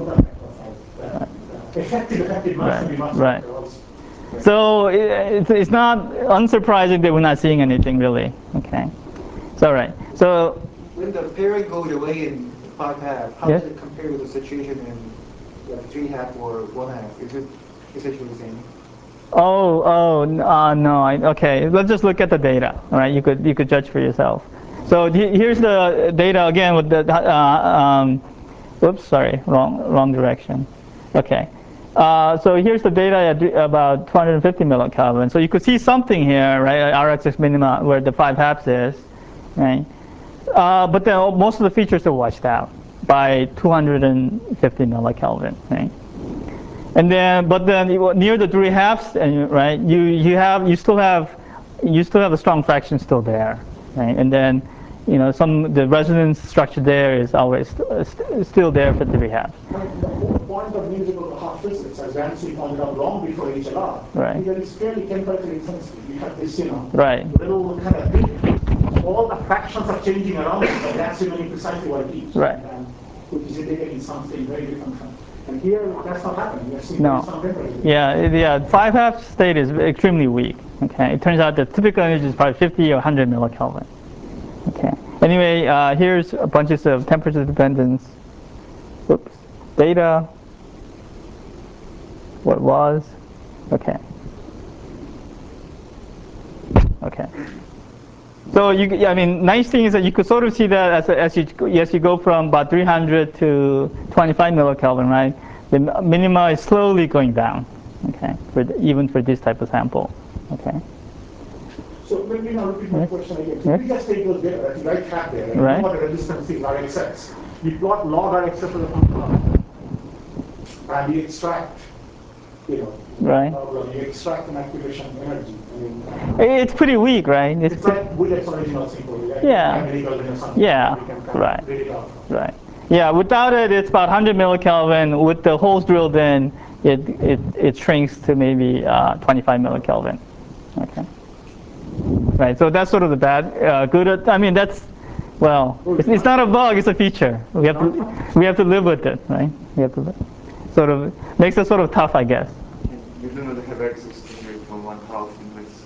Effective, effective, right. right. So it, it's not unsurprising that we're not seeing anything really. Okay. It's all right. So when the pairing goes away in five half, how yes? does it compare with the situation in like three half or one half? Is it essentially the same? Oh, oh, uh, no. I, okay, let's just look at the data. All right, you could you could judge for yourself. So here's the data again with the. Uh, um, whoops, sorry, wrong wrong direction. Okay. Uh, so here's the data at about two hundred fifty millikelvin. So you could see something here, right? R X X minima where the five halves is, right? Uh, but then most of the features are washed out by two hundred fifty millikelvin, right? And then, but then near the three halves, and right, you you have you still have you still have a strong fraction still there, right? And then, you know, some the resonance structure there is always st st still there for three halves. The whole point of musical half physics, as Ramsey pointed out long before H L R, right. is that it's fairly temperature insensitive. You have this, you know, right. little kind of bit, all the fractions are changing around it, but that's really precisely what it is. Right. And, which is indicating something very different from. And here, that's not happening. You're seeing no. some temperature. Yeah, it, yeah. Five half state is extremely weak. Okay. It turns out the typical energy is probably fifty or one hundred millikelvin. Okay. Anyway, uh, here's a bunches of temperature dependence. Oops. Data. What was? Okay. Okay. So you, I mean, nice thing is that you could sort of see that as, as you as you go from about three hundred to twenty-five millikelvin, right? The minima is slowly going down. Okay. For the, even for this type of sample. Okay. So let me now repeat my Yes. question again. So Yes. we just take those data that you write cat there, and Right. you know what the resistance is, R X X. We plot log R X X as a function, and we extract, you know, Right. uh, you extract an activation energy. I mean, It's pretty weak, right? It's, it's pretty, like with its original simple, like Yeah. primary Kelvin or something. Yeah, We can kind of right. read it out. right. Yeah, without it, it's about one hundred millikelvin. With the holes drilled in, it it, it shrinks to maybe uh, twenty-five millikelvin. Okay. Right. So that's sort of the bad, uh, good. At, I mean, that's well, it's, it's not a bug; it's a feature. We have to we have to live with it, right? We have to live. Sort of makes it sort of tough, I guess. You do not have access to it from one half in this.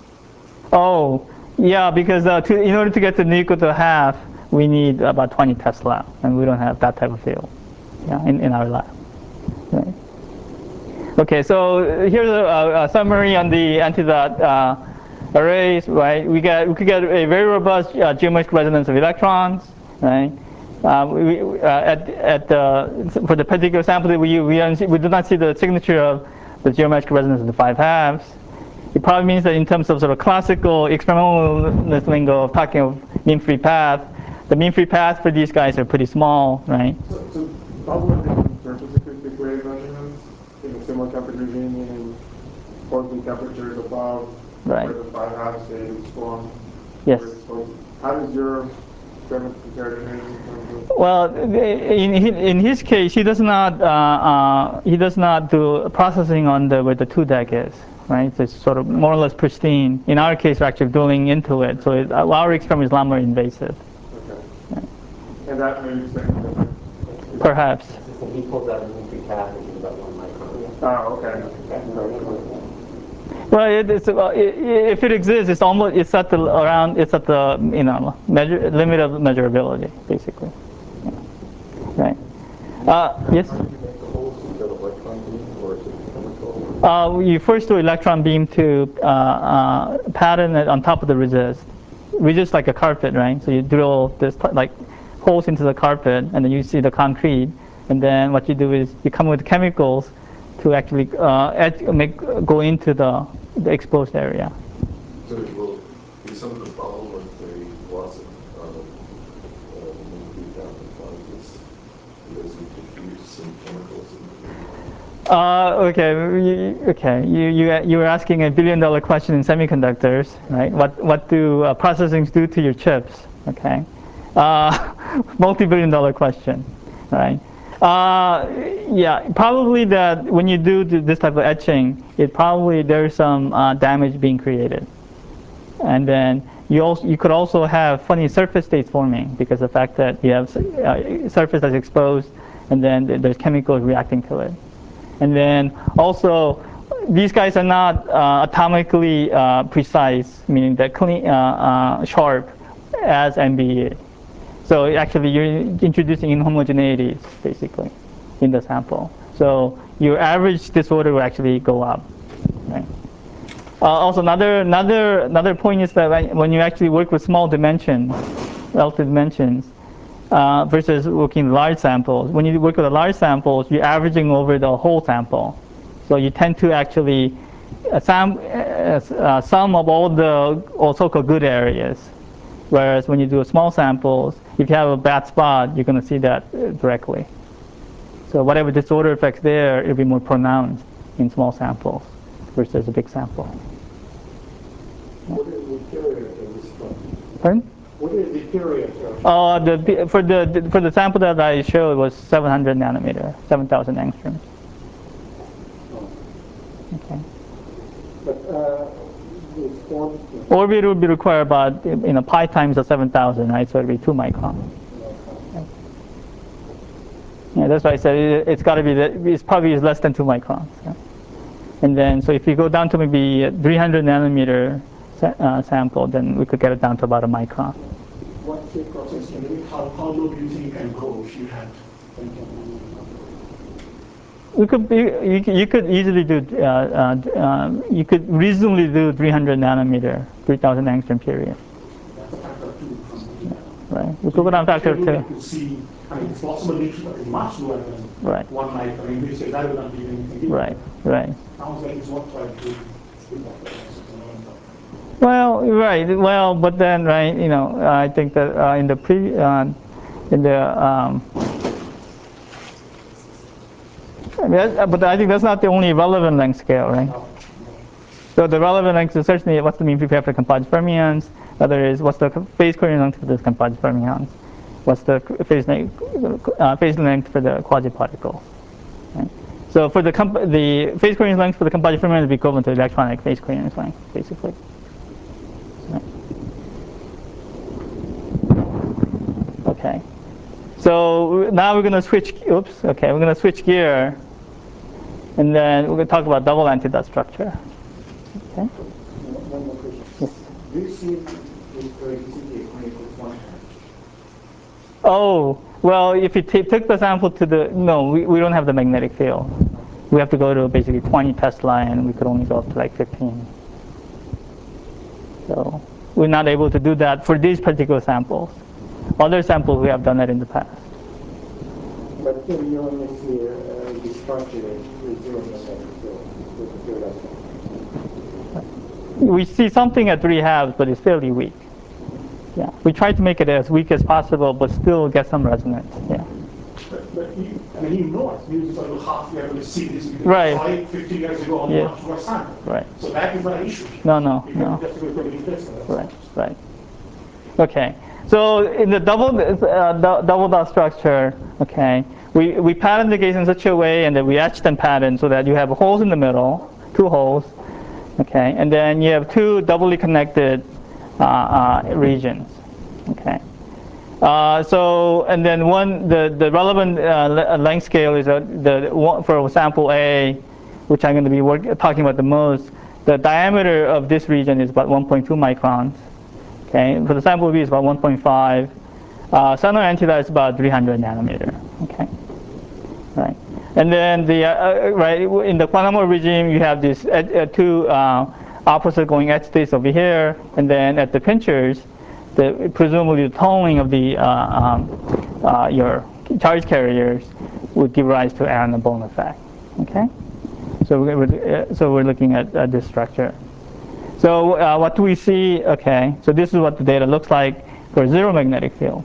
Oh, yeah, because uh, to, in order to get to nu equal to half, we need about twenty Tesla, and we don't have that type of field, yeah, in, in our lab. Right. Okay, so here's a, a summary on the anti-dot uh, arrays. Right, we get we could get a very robust uh, geometric resonance of electrons. Right. Uh, we, uh, at at the for the particular sample that we we we do not see the signature of the geometric resonance of the five halves. It probably means that in terms of sort of classical experimentalist lingo of talking of mean free path, the mean free path for these guys are pretty small, right? So, so probably different surface acoustic wave measurements in a similar temperature regime, meaning closing temperatures above Right. where the five halves stay is formed. Yes. How does your experiment compare to his in terms of? Well, in in his case, he does not uh, uh, he does not do processing on the where the two deck is, right? So it's sort of more or less pristine. In our case, we're actually drilling into it, so it, our experiment is a lot more invasive. Okay. And that may explain the difference. Perhaps. When he pulls out a mean free path, it's about one micron. Oh, okay. Well, it, it's, uh, it, if it exists, it's almost it's at the around it's at the you know measure limit of measurability, basically. Yeah. Right. Uh, yes. How do you make the holes? Is that electron beam or is it chemical? Uh, you first do electron beam to uh, uh, pattern it on top of the resist. Resist like a carpet, right? So you drill this like holes into the carpet, and then you see the concrete, and then what you do is you come with chemicals to actually uh, edge, make go into the, the exposed area. So it will be some of the problem with the loss of uh, uh, mean free path is because you diffuse some chemicals into the Uh, okay, you, okay. You you you were asking a billion dollar question in semiconductors, right? What what do uh, processings do to your chips? Okay, uh, multi-billion dollar question, right? Uh, yeah, probably that when you do this type of etching, it probably there's some uh, damage being created, and then you also you could also have funny surface states forming because of the fact that you have uh, surface that's exposed, and then there's chemicals reacting to it. And then also, these guys are not uh, atomically uh, precise, meaning they're clean, uh, uh, sharp as N B A. So actually, you're introducing inhomogeneities basically in the sample. So your average disorder will actually go up. Right? Uh, also, another another another point is that when you actually work with small dimensions, relative dimensions, Uh, versus working with large samples. When you work with the large samples, you're averaging over the whole sample. So you tend to actually uh, sum, uh, uh, sum of all the all so-called good areas. Whereas when you do small samples, if you have a bad spot, you're going to see that uh, directly. So whatever disorder effects there, it'll be more pronounced in small samples versus a big sample. What is the period of this one? Pardon? What is the period of Uh, the for the for the sample that I showed was seven hundred nanometer, seven thousand angstroms. Okay. But uh, the form, Orbit would be required about you know pi times the seven thousand, right? So it'd be two micron. Yeah, that's why I said it, it's got to be the, it's probably less than two microns. Yeah. And then so if you go down to maybe three hundred nanometer uh, sample, then we could get it down to about a micron. What's your process? I mean, how, how low do you think you can go if you had? We could be, you, you could easily do uh, uh, uh, you could reasonably do three hundred nanometer, three thousand angstrom period. That's a factor of two. Right. We could go down factor of two. To see, I mean, it's possible it should be much lower than Right. one micron. In which case, that will not be anything. Right. Right. Sounds like it's worthwhile to do that. Well, right. Well, but then, right, you know, I think that uh, in the pre, uh, in the, um, but I think that's not the only relevant length scale, right? So the relevant length is certainly what's the mean free path for composite fermions. Other is what's the phase covariance length for the composite fermions. What's the phase length, uh, phase length for the quasi-particle. Right? So for the the phase covariance length for the composite fermions is equivalent to electronic phase covariance length, basically. Okay, so now we're going to switch. Oops. Okay, we're going to switch gear, and then we're going to talk about double antidot structure. Okay. One more question. Yes. Do you see with electricity with one hand? Oh, well, if you t took the sample to the no, we we don't have the magnetic field. We have to go to basically twenty Tesla, and we could only go up to like fifteen. So we're not able to do that for these particular samples. Other samples, we have done that in the past. But still, you only see uh, the structure with zero magnetic field with the electron. We see something at three halves, but it's fairly weak. Yeah, we try to make it as weak as possible, but still get some resonance. Yeah. But, but you, I mean, you know it. You just like half be able to see this. Because Right. Five, fifty years ago, only Yeah. one was sample. Right. So that is not an issue. No, no, You no. can just go to the Tesla. Right, right. Okay. So in the double uh, double dot structure, okay, we we pattern the gates in such a way, and then we etch them pattern so that you have holes in the middle, two holes, okay, and then you have two doubly connected uh, uh, regions, okay. Uh, so and then one the the relevant uh, length scale is uh, the one for sample A, which I'm going to be work, talking about the most. The diameter of this region is about one point two microns. Okay, for the sample B is about one point five. Uh, center antidot is about three hundred nanometer. Okay, right. And then the uh, uh, right in the quantum regime, you have these uh, two uh, opposite going edge states over here, and then at the pinchers, the presumably the tolling of the uh, um, uh, your charge carriers would give rise to Aaron-Bohm effect. Okay, so we're uh, so we're looking at uh, this structure. So uh, what do we see? Okay, so this is what the data looks like for zero magnetic field.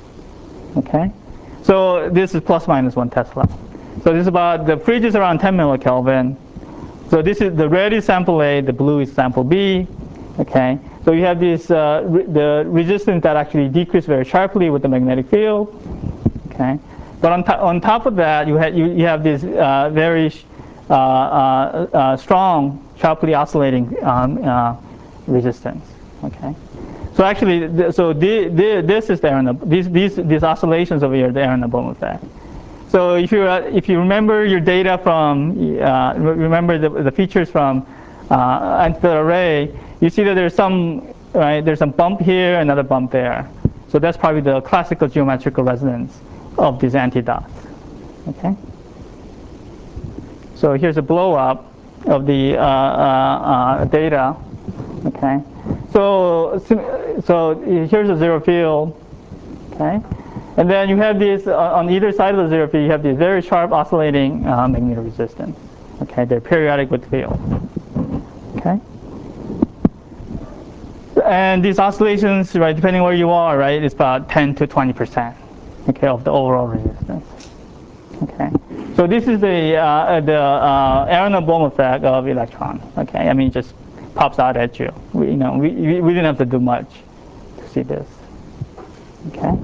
Okay, so this is plus minus one Tesla. So this is about, the fridge is around ten millikelvin. So this is the red is sample A, the blue is sample B. Okay, so you have this uh, re the resistance that actually decreased very sharply with the magnetic field. Okay, but on, to on top of that, you have you, you have this uh, very uh, uh, uh, strong, sharply oscillating um, uh, resistance. Okay, so actually, th so the, the, this is the Aaron, these these these oscillations over here, the Aaron-Bohm effect. So if you uh, if you remember your data from uh, remember the, the features from uh, antidot array, you see that there's some right there's some bump here, another bump there. So that's probably the classical geometrical resonance of these antidots. Okay. So here's a blow up of the uh, uh, uh, data. Okay. So so here's a zero field. Okay. And then you have these, uh, on either side of the zero field, you have these very sharp oscillating uh, magnetoresistance. Okay, they're periodic with field. Okay. And these oscillations, right, depending where you are, right, it's about ten to twenty percent, okay, of the overall resistance. Okay. So this is the uh, the uh, Aaron-Bohm effect of electron. Okay, I mean, it just pops out at you. We, you know, we we didn't have to do much to see this. Okay.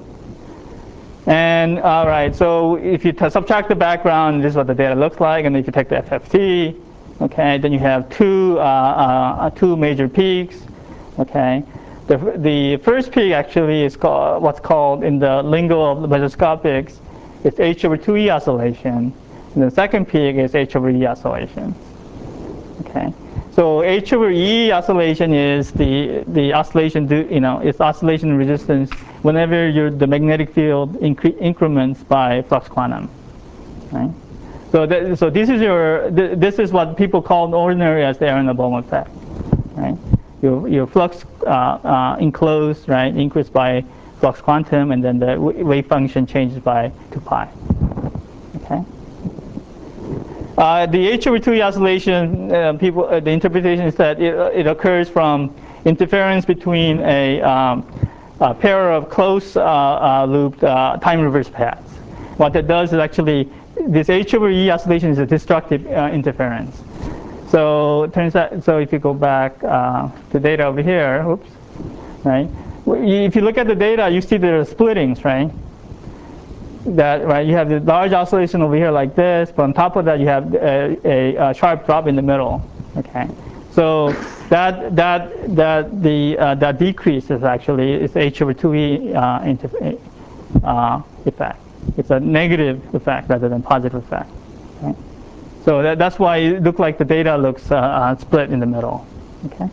And all right, so if you subtract the background, this is what the data looks like. And if you take the F F T, okay, then you have two uh, uh, two major peaks. Okay, the the first peak actually is called what's called in the lingo of the mesoscopics, it's H over two E oscillation, and the second peak is H over E oscillation. Okay. So H over E oscillation is the the oscillation, do, you know, it's oscillation resistance whenever your the magnetic field incre increments by flux quantum, right? So that, so this is your th this is what people call ordinary as the Aaron-Bohm effect, right? Your your flux uh, uh, enclosed, right, increased by flux quantum, and then the wave function changes by two pi. Okay. Uh, the H over two E oscillation, uh, people, uh, the interpretation is that it, uh, it occurs from interference between a, um, a pair of close uh, uh, looped uh, time reverse paths. What that does is actually, this H over E oscillation is a destructive uh, interference. So it turns out, so if you go back uh, to data over here, oops, right? If you look at the data, you see there are splittings, right? That, right, you have the large oscillation over here like this, but on top of that you have a, a, a sharp drop in the middle. Okay, so that that that the uh, that decrease is actually is H over two E uh, inter uh, effect. It's a negative effect rather than positive effect. Okay? So that, that's why it looks like the data looks uh, uh, split in the middle. Okay.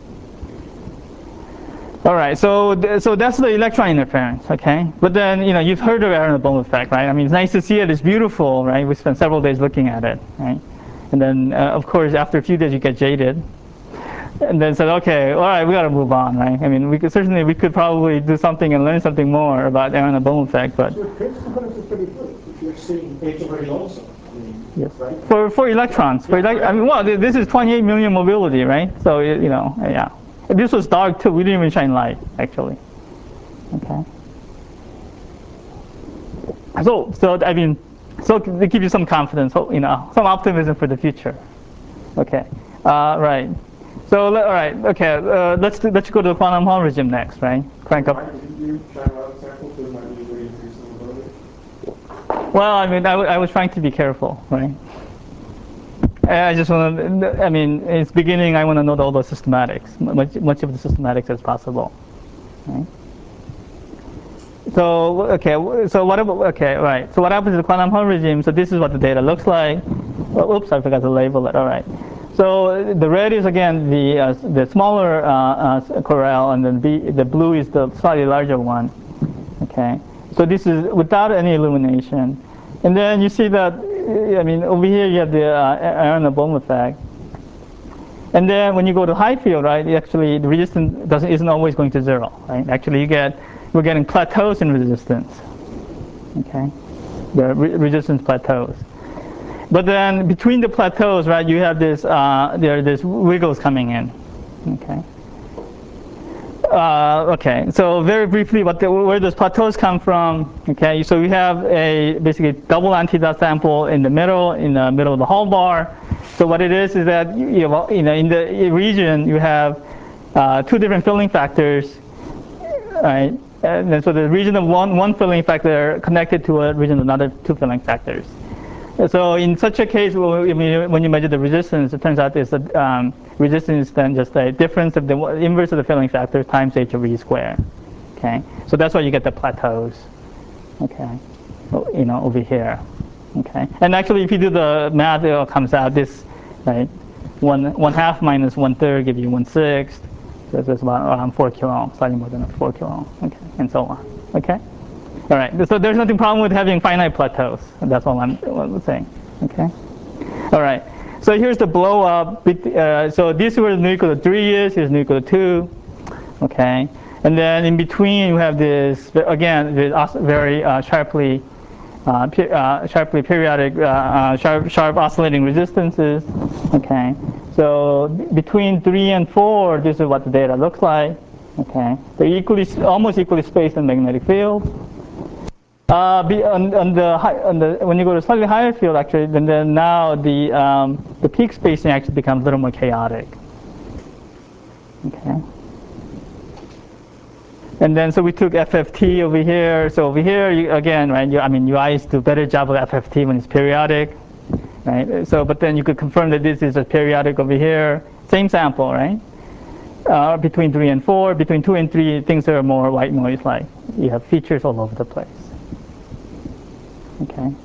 All right, so th so that's the electron interference, okay? But then, you know, you've heard of Aharonov-Bohm effect, right? I mean, it's nice to see it, it's beautiful, right? We spent several days looking at it, right? And then, uh, of course, after a few days, you get jaded. And then said, okay, all right, we got to move on, right? I mean, we could certainly, we could probably do something and learn something more about Aharonov-Bohm effect, but... So Higgs component is pretty good, if you're seeing H over E also. I mean, yes. Right? For, for electrons, for elect I mean, well, this is twenty-eight million mobility, right? So, you know, yeah. This was dark too. We didn't even shine light, actually. Okay. So, so I mean, so they give you some confidence, you know, some optimism for the future. Okay. Uh, right. So, all right. Okay. Uh, let's do, let's go to the quantum Hall regime next, right? Crank up. Why didn't you shine a lot of samples to might be way increase the mobility? Well, I mean, I, I was trying to be careful, right? I just want to, I mean, it's beginning, I want to know all the systematics, much, much of the systematics as possible. Right? So, okay, so what about, okay, right. So what happens in the quantum Hall regime? So this is what the data looks like. Oh, oops, I forgot to label it, all right. So the red is, again, the, uh, the smaller uh, uh, corral, and then B, the blue is the slightly larger one, okay. So this is without any illumination. And then you see that, I mean, over here you have the uh, Aharonov-Bohm effect. And then when you go to high field, right, actually the resistance doesn't, isn't always going to zero, right? Actually you get, we're getting plateaus in resistance, okay? The re resistance plateaus. But then between the plateaus, right, you have this, uh, there are these wiggles coming in, okay? Uh, okay, so very briefly, what the, where those plateaus come from, okay, so we have a basically double anti-dot sample in the middle, in the middle of the Hall bar. So what it is is that, you know, you know in the region, you have uh, two different filling factors, right? And then so the region of one, one filling factor connected to a region of another two filling factors. So in such a case, when you measure the resistance, it turns out it's a um, resistance then just a difference of the inverse of the filling factor times h over e squared. Okay, so that's why you get the plateaus. Okay, you know, over here. Okay, and actually, if you do the math, it all comes out this, right? One one half minus one third give you one sixth. So it's about around four kilo ohms, slightly more than four kilo ohms. Okay, and so on. Okay. All right, so there's nothing problem with having finite plateaus. That's all I'm, what I'm saying, okay? All right, so here's the blow up. Uh, so this is where nu equal to three is, here's nu equal to two, okay? And then in between you have this, again, this very uh, sharply, uh, uh, sharply periodic, uh, uh, sharp, sharp oscillating resistances, okay? So between three and four, this is what the data looks like, okay? They're equally, almost equally spaced in magnetic field. Uh, be on, on the high, on the when you go to slightly higher field, actually, then, then now the um, the peak spacing actually becomes a little more chaotic. Okay. And then so we took F F T over here. So over here, you, again, right? You, I mean, U I do a better job of F F T when it's periodic, right? So, but then you could confirm that this is a periodic over here. Same sample, right? Uh, between three and four, between two and three, things are more white noise-like. You have features all over the place. Okay.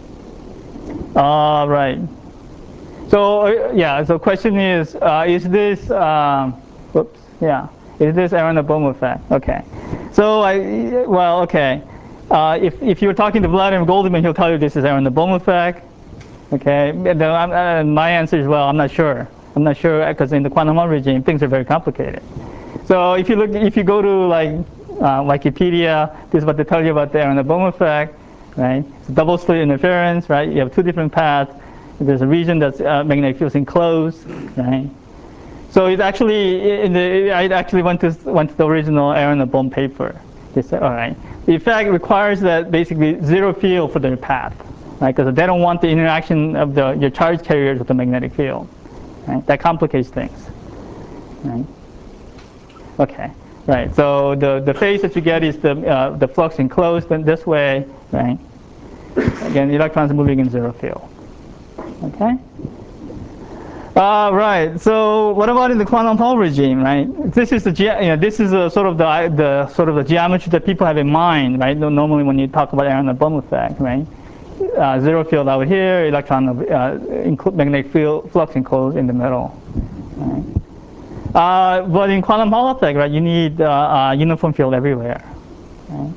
All right. So uh, yeah. So question is, uh, is this? Um, whoops. Yeah. Is this Aharonov-Bohm effect? Okay. So I. Well. Okay. Uh, if if you're talking to Vladimir Goldman, he'll tell you this is Aharonov-Bohm effect. Okay. And then I'm, uh, my answer is, well, I'm not sure. I'm not sure because in the quantum Hall regime, things are very complicated. So if you look, if you go to like uh, Wikipedia, this is what they tell you about the Aharonov-Bohm effect. Right? It's double slit interference, right? You have two different paths. There's a region that's uh, magnetic field is enclosed, right? So it actually, in the, I actually went to went to the original Aaron and Bohm paper. They said, all right, the effect requires that basically zero field for their path, right? Because they don't want the interaction of the your charge carriers with the magnetic field, right? That complicates things, right? Okay, right. So the the phase that you get is the uh, the flux enclosed in this way, right? Again, the electrons are moving in zero field. Okay. Uh, right. So what about in the quantum Hall regime, right? This is the ge you know, this is a sort of the the sort of the geometry that people have in mind, right? Normally when you talk about Aaron and Bohm effect, right? Uh, zero field out here, electron uh, magnetic field flux enclosed in the middle. Right? Uh, but in quantum Hall effect, right, you need uh, uh, uniform field everywhere. Right?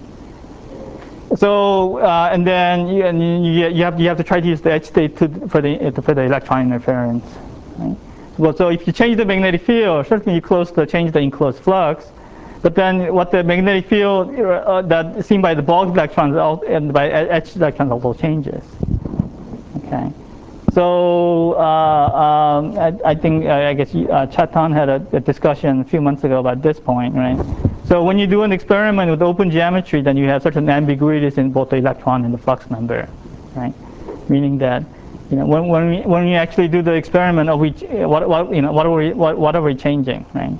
So uh, and then you, and you, you have you have to try to use the edge state to, for the for the electron interference. Right? Well, so if you change the magnetic field, certainly you close the change the enclosed flux, but then what the magnetic field uh, that seen by the bulk electrons and by edge electrons also changes. Okay. So uh, um, I, I think uh, I guess uh, Chatan had a, a discussion a few months ago about this point, right? So when you do an experiment with open geometry, then you have certain ambiguities in both the electron and the flux number, right? Meaning that, you know, when when we when we actually do the experiment, are we what what you know what are we what what are we changing, right?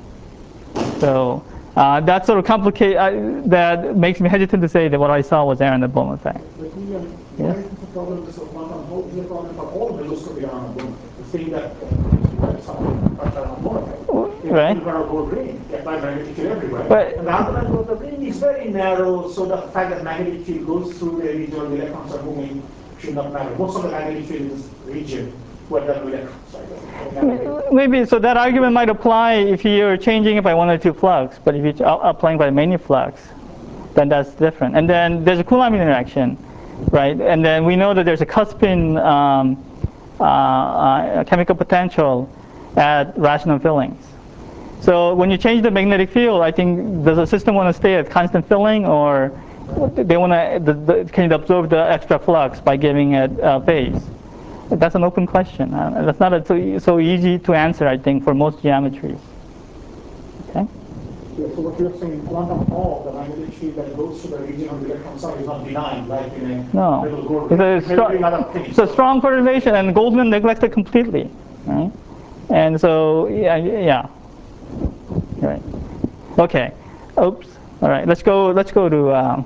So uh, that sort of complicate uh, that makes me hesitant to say that what I saw was Aaron and Bohm effect. Yes. The problem is quantum Hall is a problem for all the loose to be Aaron and Bohm. The thing that uh, something Aaron and Bohm effect. Right. Silver gold ring, get by magnetic field everywhere. But, and the argument was the ring is very narrow, so the fact that magnetic field goes through the region where the electrons are moving should not matter. Most of the magnetic field is region where there are electrons. Right? Maybe, so that argument might apply if you're changing it by one or two flux, but if you're applying by many flux, then that's different. And then there's a Coulomb interaction, right? And then we know that there's a Cuspin um, uh, uh, chemical potential at rational fillings. So when you change the magnetic field, I think, does the system want to stay at constant filling, or they want to, the, the, can it absorb the extra flux by giving it uh, phase? That's an open question. Uh, that's not a, so, so easy to answer, I think, for most geometries. Okay. Yeah, so what you're saying, quantum Hall, the magnetic field that goes to the region of the electron side is not benign, like in a no. little gold. It's a, strong, it's a strong perturbation, and Goldman neglects it completely, right? And so, yeah, yeah. Right. Okay. Oops. All right. Let's go. Let's go to. Um,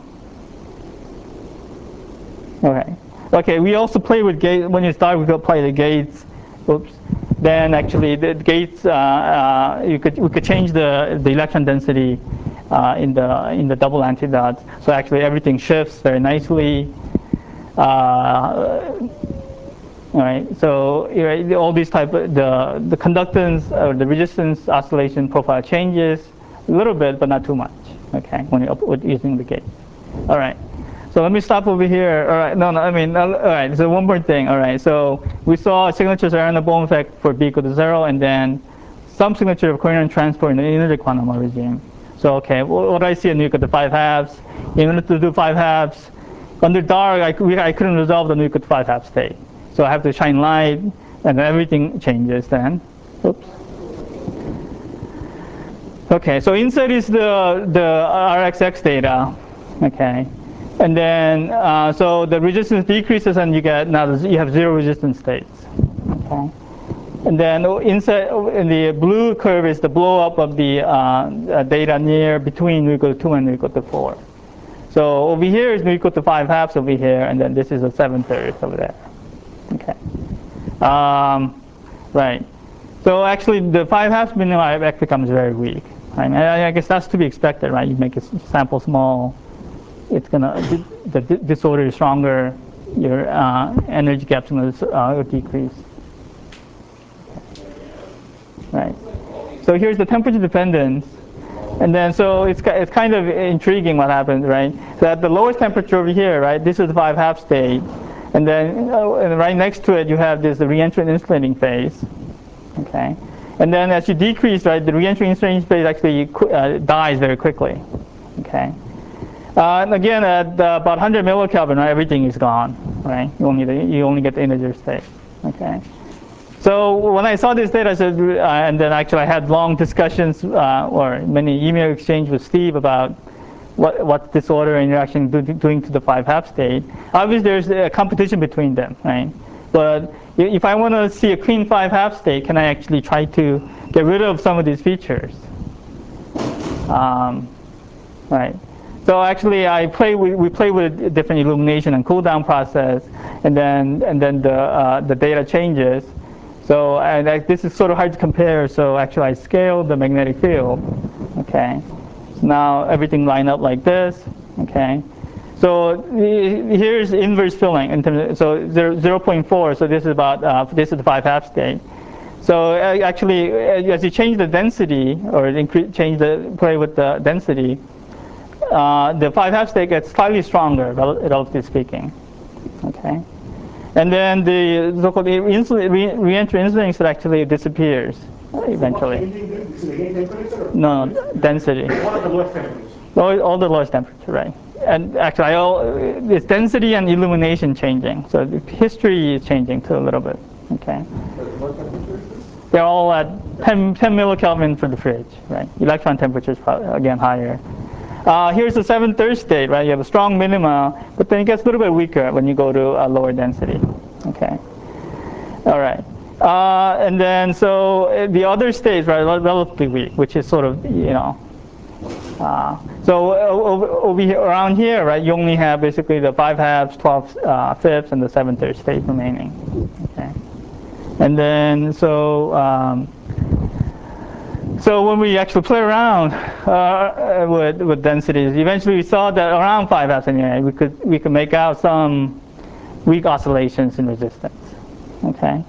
okay. Okay. We also play with gates. When you start, we go play the gates. Oops. Then actually, the gates. Uh, uh, you could we could change the the electron density uh, in the in the double antidotes. So actually, everything shifts very nicely. Uh, All right, so you know, all these type of the the conductance or the resistance oscillation profile changes a little bit, but not too much. Okay, when you're using the gate. All right, so let me stop over here. All right, no, no, I mean, all right. So one more thing. All right, so we saw signatures around the Bohm effect for B equal to zero, and then some signature of coherent transport in the inner quantum regime. So okay, what do I see in equal to five halves? In order to do five halves, under dark, I, we, I couldn't resolve the equal to five half state. So I have to shine light, and everything changes then. Oops. Okay, so inside is the the R X X data. Okay, and then uh, so the resistance decreases, and you get now you have zero resistance states. Okay, and then inside in the blue curve is the blow up of the uh, data near between nu equal to two and nu equal to four. So over here is nu equal to five halves over here, and then this is a seven thirds over there. Okay. Um, right. So actually, the five halves minimum effect becomes very weak. Right? And I guess that's to be expected, right? You make a sample small, it's gonna the disorder is stronger. Your uh, energy gaps gonna uh, decrease. Right. So here's the temperature dependence, and then so it's it's kind of intriguing what happens, right? So at the lowest temperature over here, right? This is the five half state. And then you know, and right next to it, you have this the re-entry insulating phase. Okay. And then as you decrease, right, the re-entry insulating phase actually uh, dies very quickly. Okay. Uh, and again, at uh, about one hundred millikelvin, right, everything is gone. Right. You only the, you only get the integer state. Okay. So when I saw this data, I said, uh, and then actually I had long discussions uh, or many email exchange with Steve about what what disorder interaction do, doing to the five half state. Obviously, there's a competition between them, right? But if I want to see a clean five half state, can I actually try to get rid of some of these features? Um, right. So actually, I play with, we play with different illumination and cool down process, and then and then the uh, the data changes. So and I, this is sort of hard to compare. So actually, I scaled the magnetic field. Okay. So now everything lined up like this. Okay. So here's inverse filling in terms of, so zero point four. So this is about uh, this is the five half state. So uh, actually, as you change the density or increase, change the play with the density, uh, the five half state gets slightly stronger, relatively speaking. Okay. And then the so-called re-entry insulating state actually disappears eventually. No, no, density. What are the lowest temperatures? All, all the lowest temperature, right? And actually, I all, it's density and illumination changing. So the history is changing too a little bit. Okay. They're all at ten, ten millikelvin for the fridge, right? Electron temperature is again higher. Uh, here's the seventh third state, right? You have a strong minima, but then it gets a little bit weaker when you go to a lower density. Okay. All right. Uh, and then so the other states, right, are relatively weak, which is sort of, you know. Uh, so over, over here, around here, right, you only have basically the five halves, twelve uh, fifths, and the seventh third state remaining. Okay. And then so. Um, So when we actually play around uh, with, with densities, eventually we saw that around five halves anyway, we could we could make out some weak oscillations in resistance. Okay,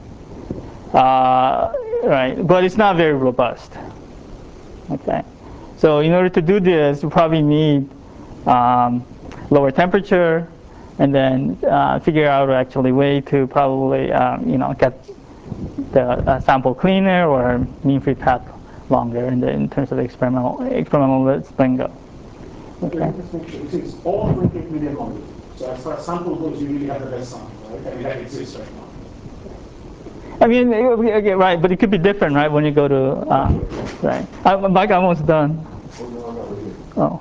uh, right, but it's not very robust. Okay, so in order to do this, you probably need um, lower temperature, and then uh, figure out actually way to probably um, you know get the uh, sample cleaner or mean free path longer in, the, in terms of the experimental experimental spin go. Okay. It is all twenty-eight million only. So as far as sample goes, you really have the best sample, right? And that exists right now. I mean, okay, right, but it could be different, right? When you go to uh, right. I, Mike, I'm almost done. Oh.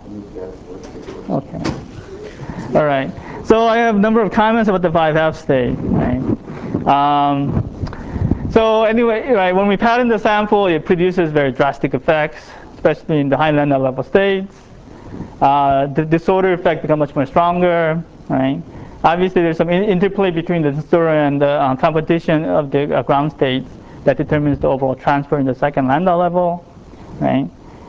Okay. All right. So I have a number of comments about the five half state. Right. Um, So anyway, right, when we pattern the sample, it produces very drastic effects, especially in the high lambda level states. Uh, the disorder effect becomes much more stronger, right? Obviously, there's some in interplay between the disorder and the uh, competition of the uh, ground states that determines the overall transfer in the second lambda level, right?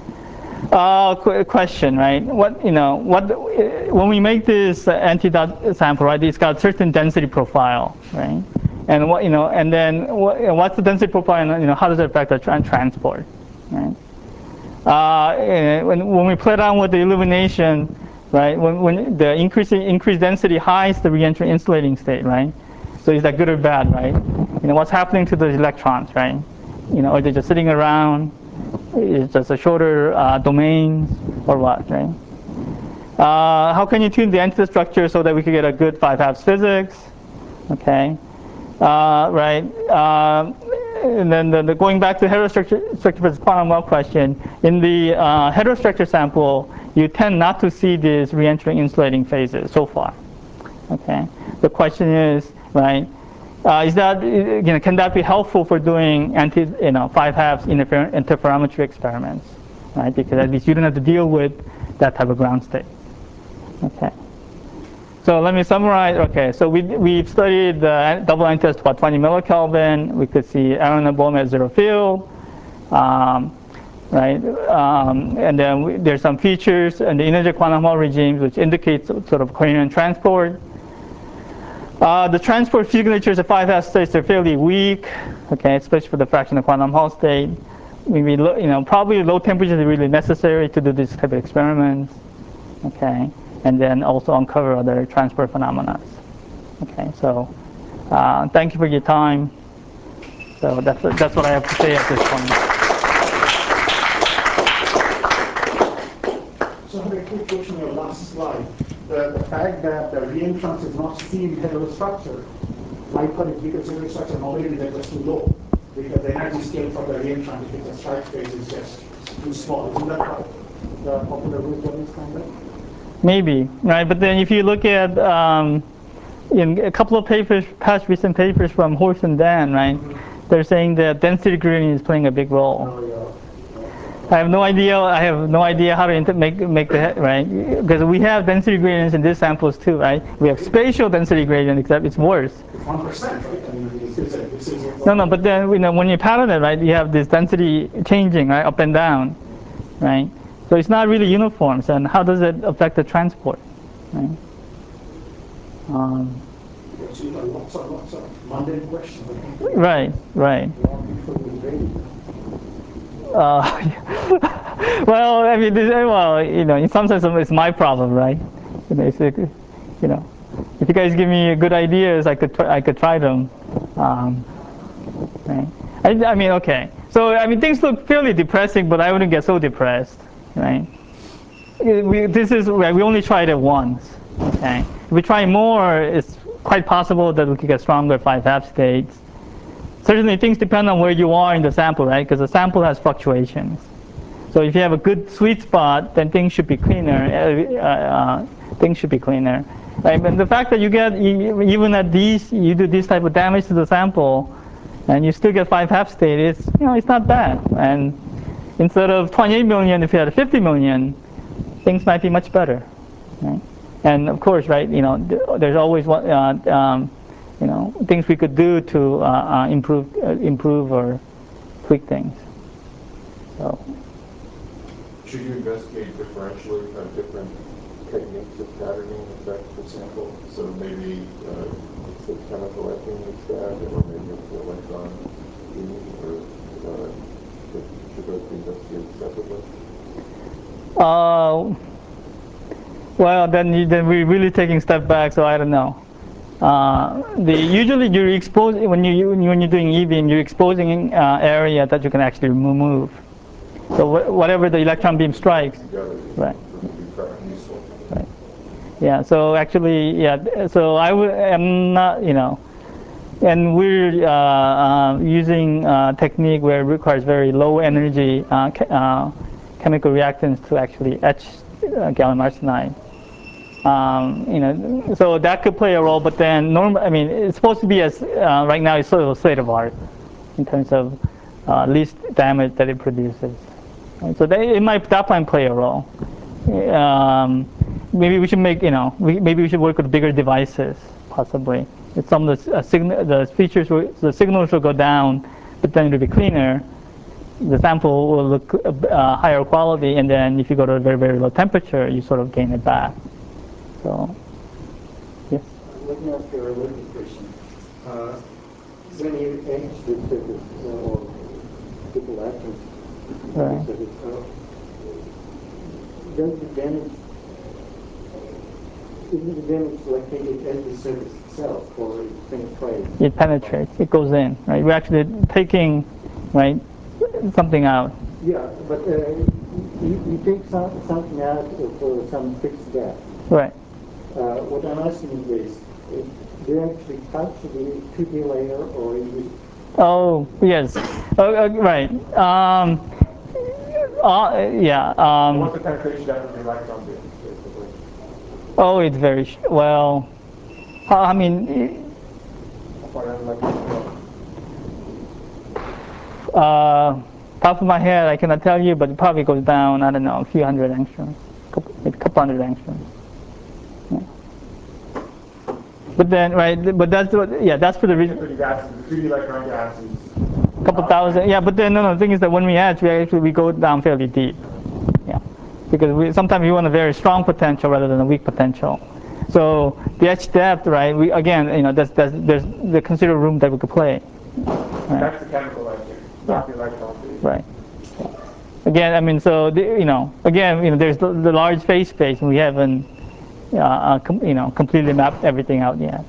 Uh, qu question, right? What you know? What when we make this uh, anti-dot sample, right? It's got a certain density profile, right? And what you know, and then what, you know, what's the density profile? And, you know, how does it affect the tra transport? Right? Uh, when when we play around with the illumination, right? When when the increasing increased density highs the re-entry insulating state, right? So is that good or bad, right? You know, what's happening to the electrons, right? You know, are they just sitting around? Is just a shorter uh, domains or what, right? Uh, how can you tune the entity structure so that we can get a good five halves physics? Okay. Uh, right, uh, and then the, the going back to heterostructure structure versus quantum well question, in the uh, heterostructure sample, you tend not to see these re-entering insulating phases so far. Okay, the question is, right, uh, is that you know can that be helpful for doing anti you know five halves interfer interferometry experiments, right? Because at least you don't have to deal with that type of ground state. Okay. So let me summarize. Okay, so we we've studied the double N test about twenty millikelvin. We could see Aaron and Bohm at zero field, um, right? Um, and then we, there's some features in the integer quantum Hall regimes which indicates sort of coherent transport. Uh, the transport signatures of five half states are fairly weak. Okay, especially for the fractional quantum Hall state. Maybe you know probably low temperatures are really necessary to do this type of experiments. Okay. And then also uncover other transport phenomena. Okay, so uh, thank you for your time. So that's that's what I have to say at this point. So I have a quick question on your last slide. The, the fact that the reentrance is not seen in heterostructure, I thought it's because of structure, no, maybe they're just too low. Because the energy scale for the reaction if it's a strike phase is just too small. Isn't that what the popular wisdom is kind of? Maybe, right? But then if you look at um, in a couple of papers, past recent papers from Horst and Dan, right? Mm-hmm. They're saying that density gradient is playing a big role. Oh, yeah. I have no idea. I have no idea how to make make the right because we have density gradients in these samples too, right? We have spatial density gradient, except it's worse. One percent, right? I mean, this is a, this is no, no. But then you know when you pattern it, right, you have this density changing, right, up and down, right? So it's not really uniform. So and how does it affect the transport, right? Um, lots of lots of mundane questions. Right, right. Uh, well, I mean, this, well, you know, in some sense, it's my problem, right? You know, it's, you know, if you guys give me good ideas, I could, try, I could try them. Um, right? I, I mean, okay. So, I mean, things look fairly depressing, but I wouldn't get so depressed, right? We, this is we only tried it once. Okay. If we try more, it's quite possible that we could get stronger five half states. Certainly, things depend on where you are in the sample, right? Because the sample has fluctuations. So if you have a good sweet spot, then things should be cleaner. Uh, uh, things should be cleaner, right? But the fact that you get even at these, you do this type of damage to the sample, and you still get five half state, it's you know it's not bad. And instead of twenty-eight million, if you had fifty million, things might be much better, right? And of course, right? You know, there's always one. Uh, um, You know, things we could do to uh, uh, improve, uh, improve or tweak things. So, should you investigate differentially uh, different techniques of patterning effect for sample? So maybe uh, it's the chemical etching that's bad, or maybe it's the electron beam, or uh, should those be investigated separately? uh, well, then you, then we're really taking a step back. So I don't know. Uh, the usually you're exposing when you when you're doing E-beam, you're exposing uh, area that you can actually remove. So wh whatever the electron beam strikes, right? Right. Yeah. So actually, yeah. So I would. I'm not. You know, and we're uh, uh, using a technique where it requires very low energy uh, uh, chemical reactants to actually etch uh, gallium arsenide. Um, you know, so that could play a role, but then normal. I mean, it's supposed to be as uh, right now it's sort of a state of art in terms of uh, least damage that it produces. And so they, it might that might play a role. Um, maybe we should make you know we, maybe we should work with bigger devices possibly. If some of the uh, signal the features will, the signals will go down, but then it'll be cleaner. The sample will look uh, higher quality, and then if you go to a very very low temperature, you sort of gain it back. So, yes. Let me ask you a related question. Uh, when you etch the surface uh, or triple atoms, Right. surface, uh, does the damage, isn't the damage located at the surface itself, or it penetrates? It penetrates. It goes in. Right. We're actually taking, right, something out. Yeah, but uh, you, you take some, something out for some fixed depth. Right. Uh, what I'm asking is this: do you actually touch the two D layer, or you? Oh yes. Oh, uh, right. Um, uh, yeah. Um, What's the penetration depth of the electron beam, basically? oh, it's very sh well. Uh, I mean. Uh, top of my head, I cannot tell you, but it probably goes down. I don't know, a few hundred angstroms, couple, maybe a couple hundred angstroms. Yeah. But then, right? But that's what, yeah, that's for the reason. three D electron gases. Couple thousand, yeah. But then, no, no. The thing is that when we etch, we actually we go down fairly deep. Yeah, because we sometimes we want a very strong potential rather than a weak potential. So the etch depth, right? We again, you know, that's, that's there's the considerable room that we could play. Right? That's the chemical etching, not the electron beam. Right. Again, I mean, so the, you know, again, you know, there's the, the large phase space, and we haven't, uh, uh, com you know, completely mapped everything out yet.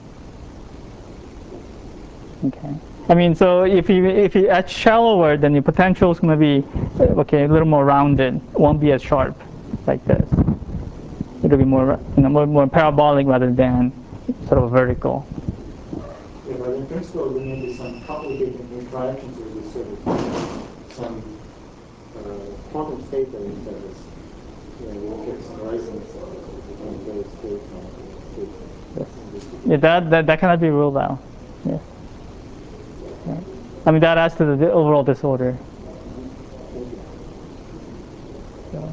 Okay. I mean, so if you if you etch shallower, then the potential is going to be okay, a little more rounded. It won't be as sharp like this. It'll be more, you know, more more parabolic rather than sort of vertical. Yeah, but But in principle, there may be some complicated interactions with this service, some uh, quantum state that is service. You know, we'll get some resonance on those states and states. Yeah, that, that, that cannot be ruled out. Yes. Right. I mean, that adds to the, the overall disorder. So.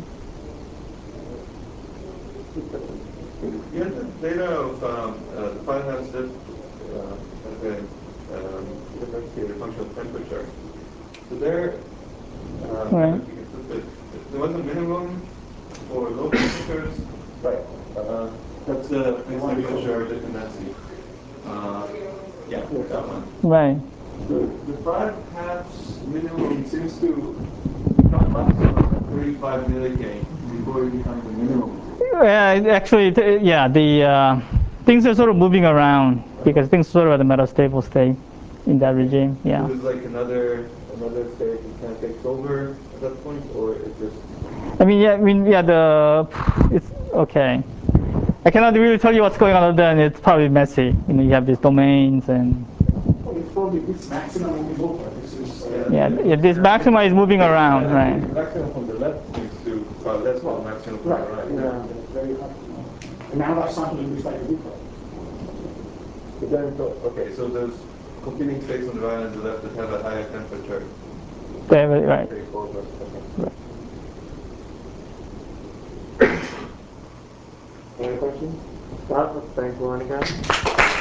You had the data of um, uh, the five-half step uh, as a um, differentiated function of temperature. So there, uh, Right. if you can put the, there was a minimum for low temperatures. Right. Uh, that's the fixed temperature dependency. Uh, yeah, that one. Right. The, the five halves minimum seems to become maximum at thirty-five milligauge before it becomes the minimum. Yeah, actually, th- yeah, the uh, things are sort of moving around because things sort of at a metastable state in that regime. Yeah. So there's like another another state that kind of takes over at that point, or it just. I mean, yeah, I mean, yeah, the it's okay. I cannot really tell you what's going on other than it's probably messy. You know, you have these domains and. Well, it's probably this maximum will be moved. This is, uh, Yeah, yeah, this maxima is moving around, right? The maximum from the left seems to far less than the maximum from right. the right. Yeah. It's very hard. And now that something is like a different. But then, so- okay, so there's competing states on the right and the left that have a higher temperature. They have it, right. Take over. Okay. Any questions? Scott, let's thank Lauren again.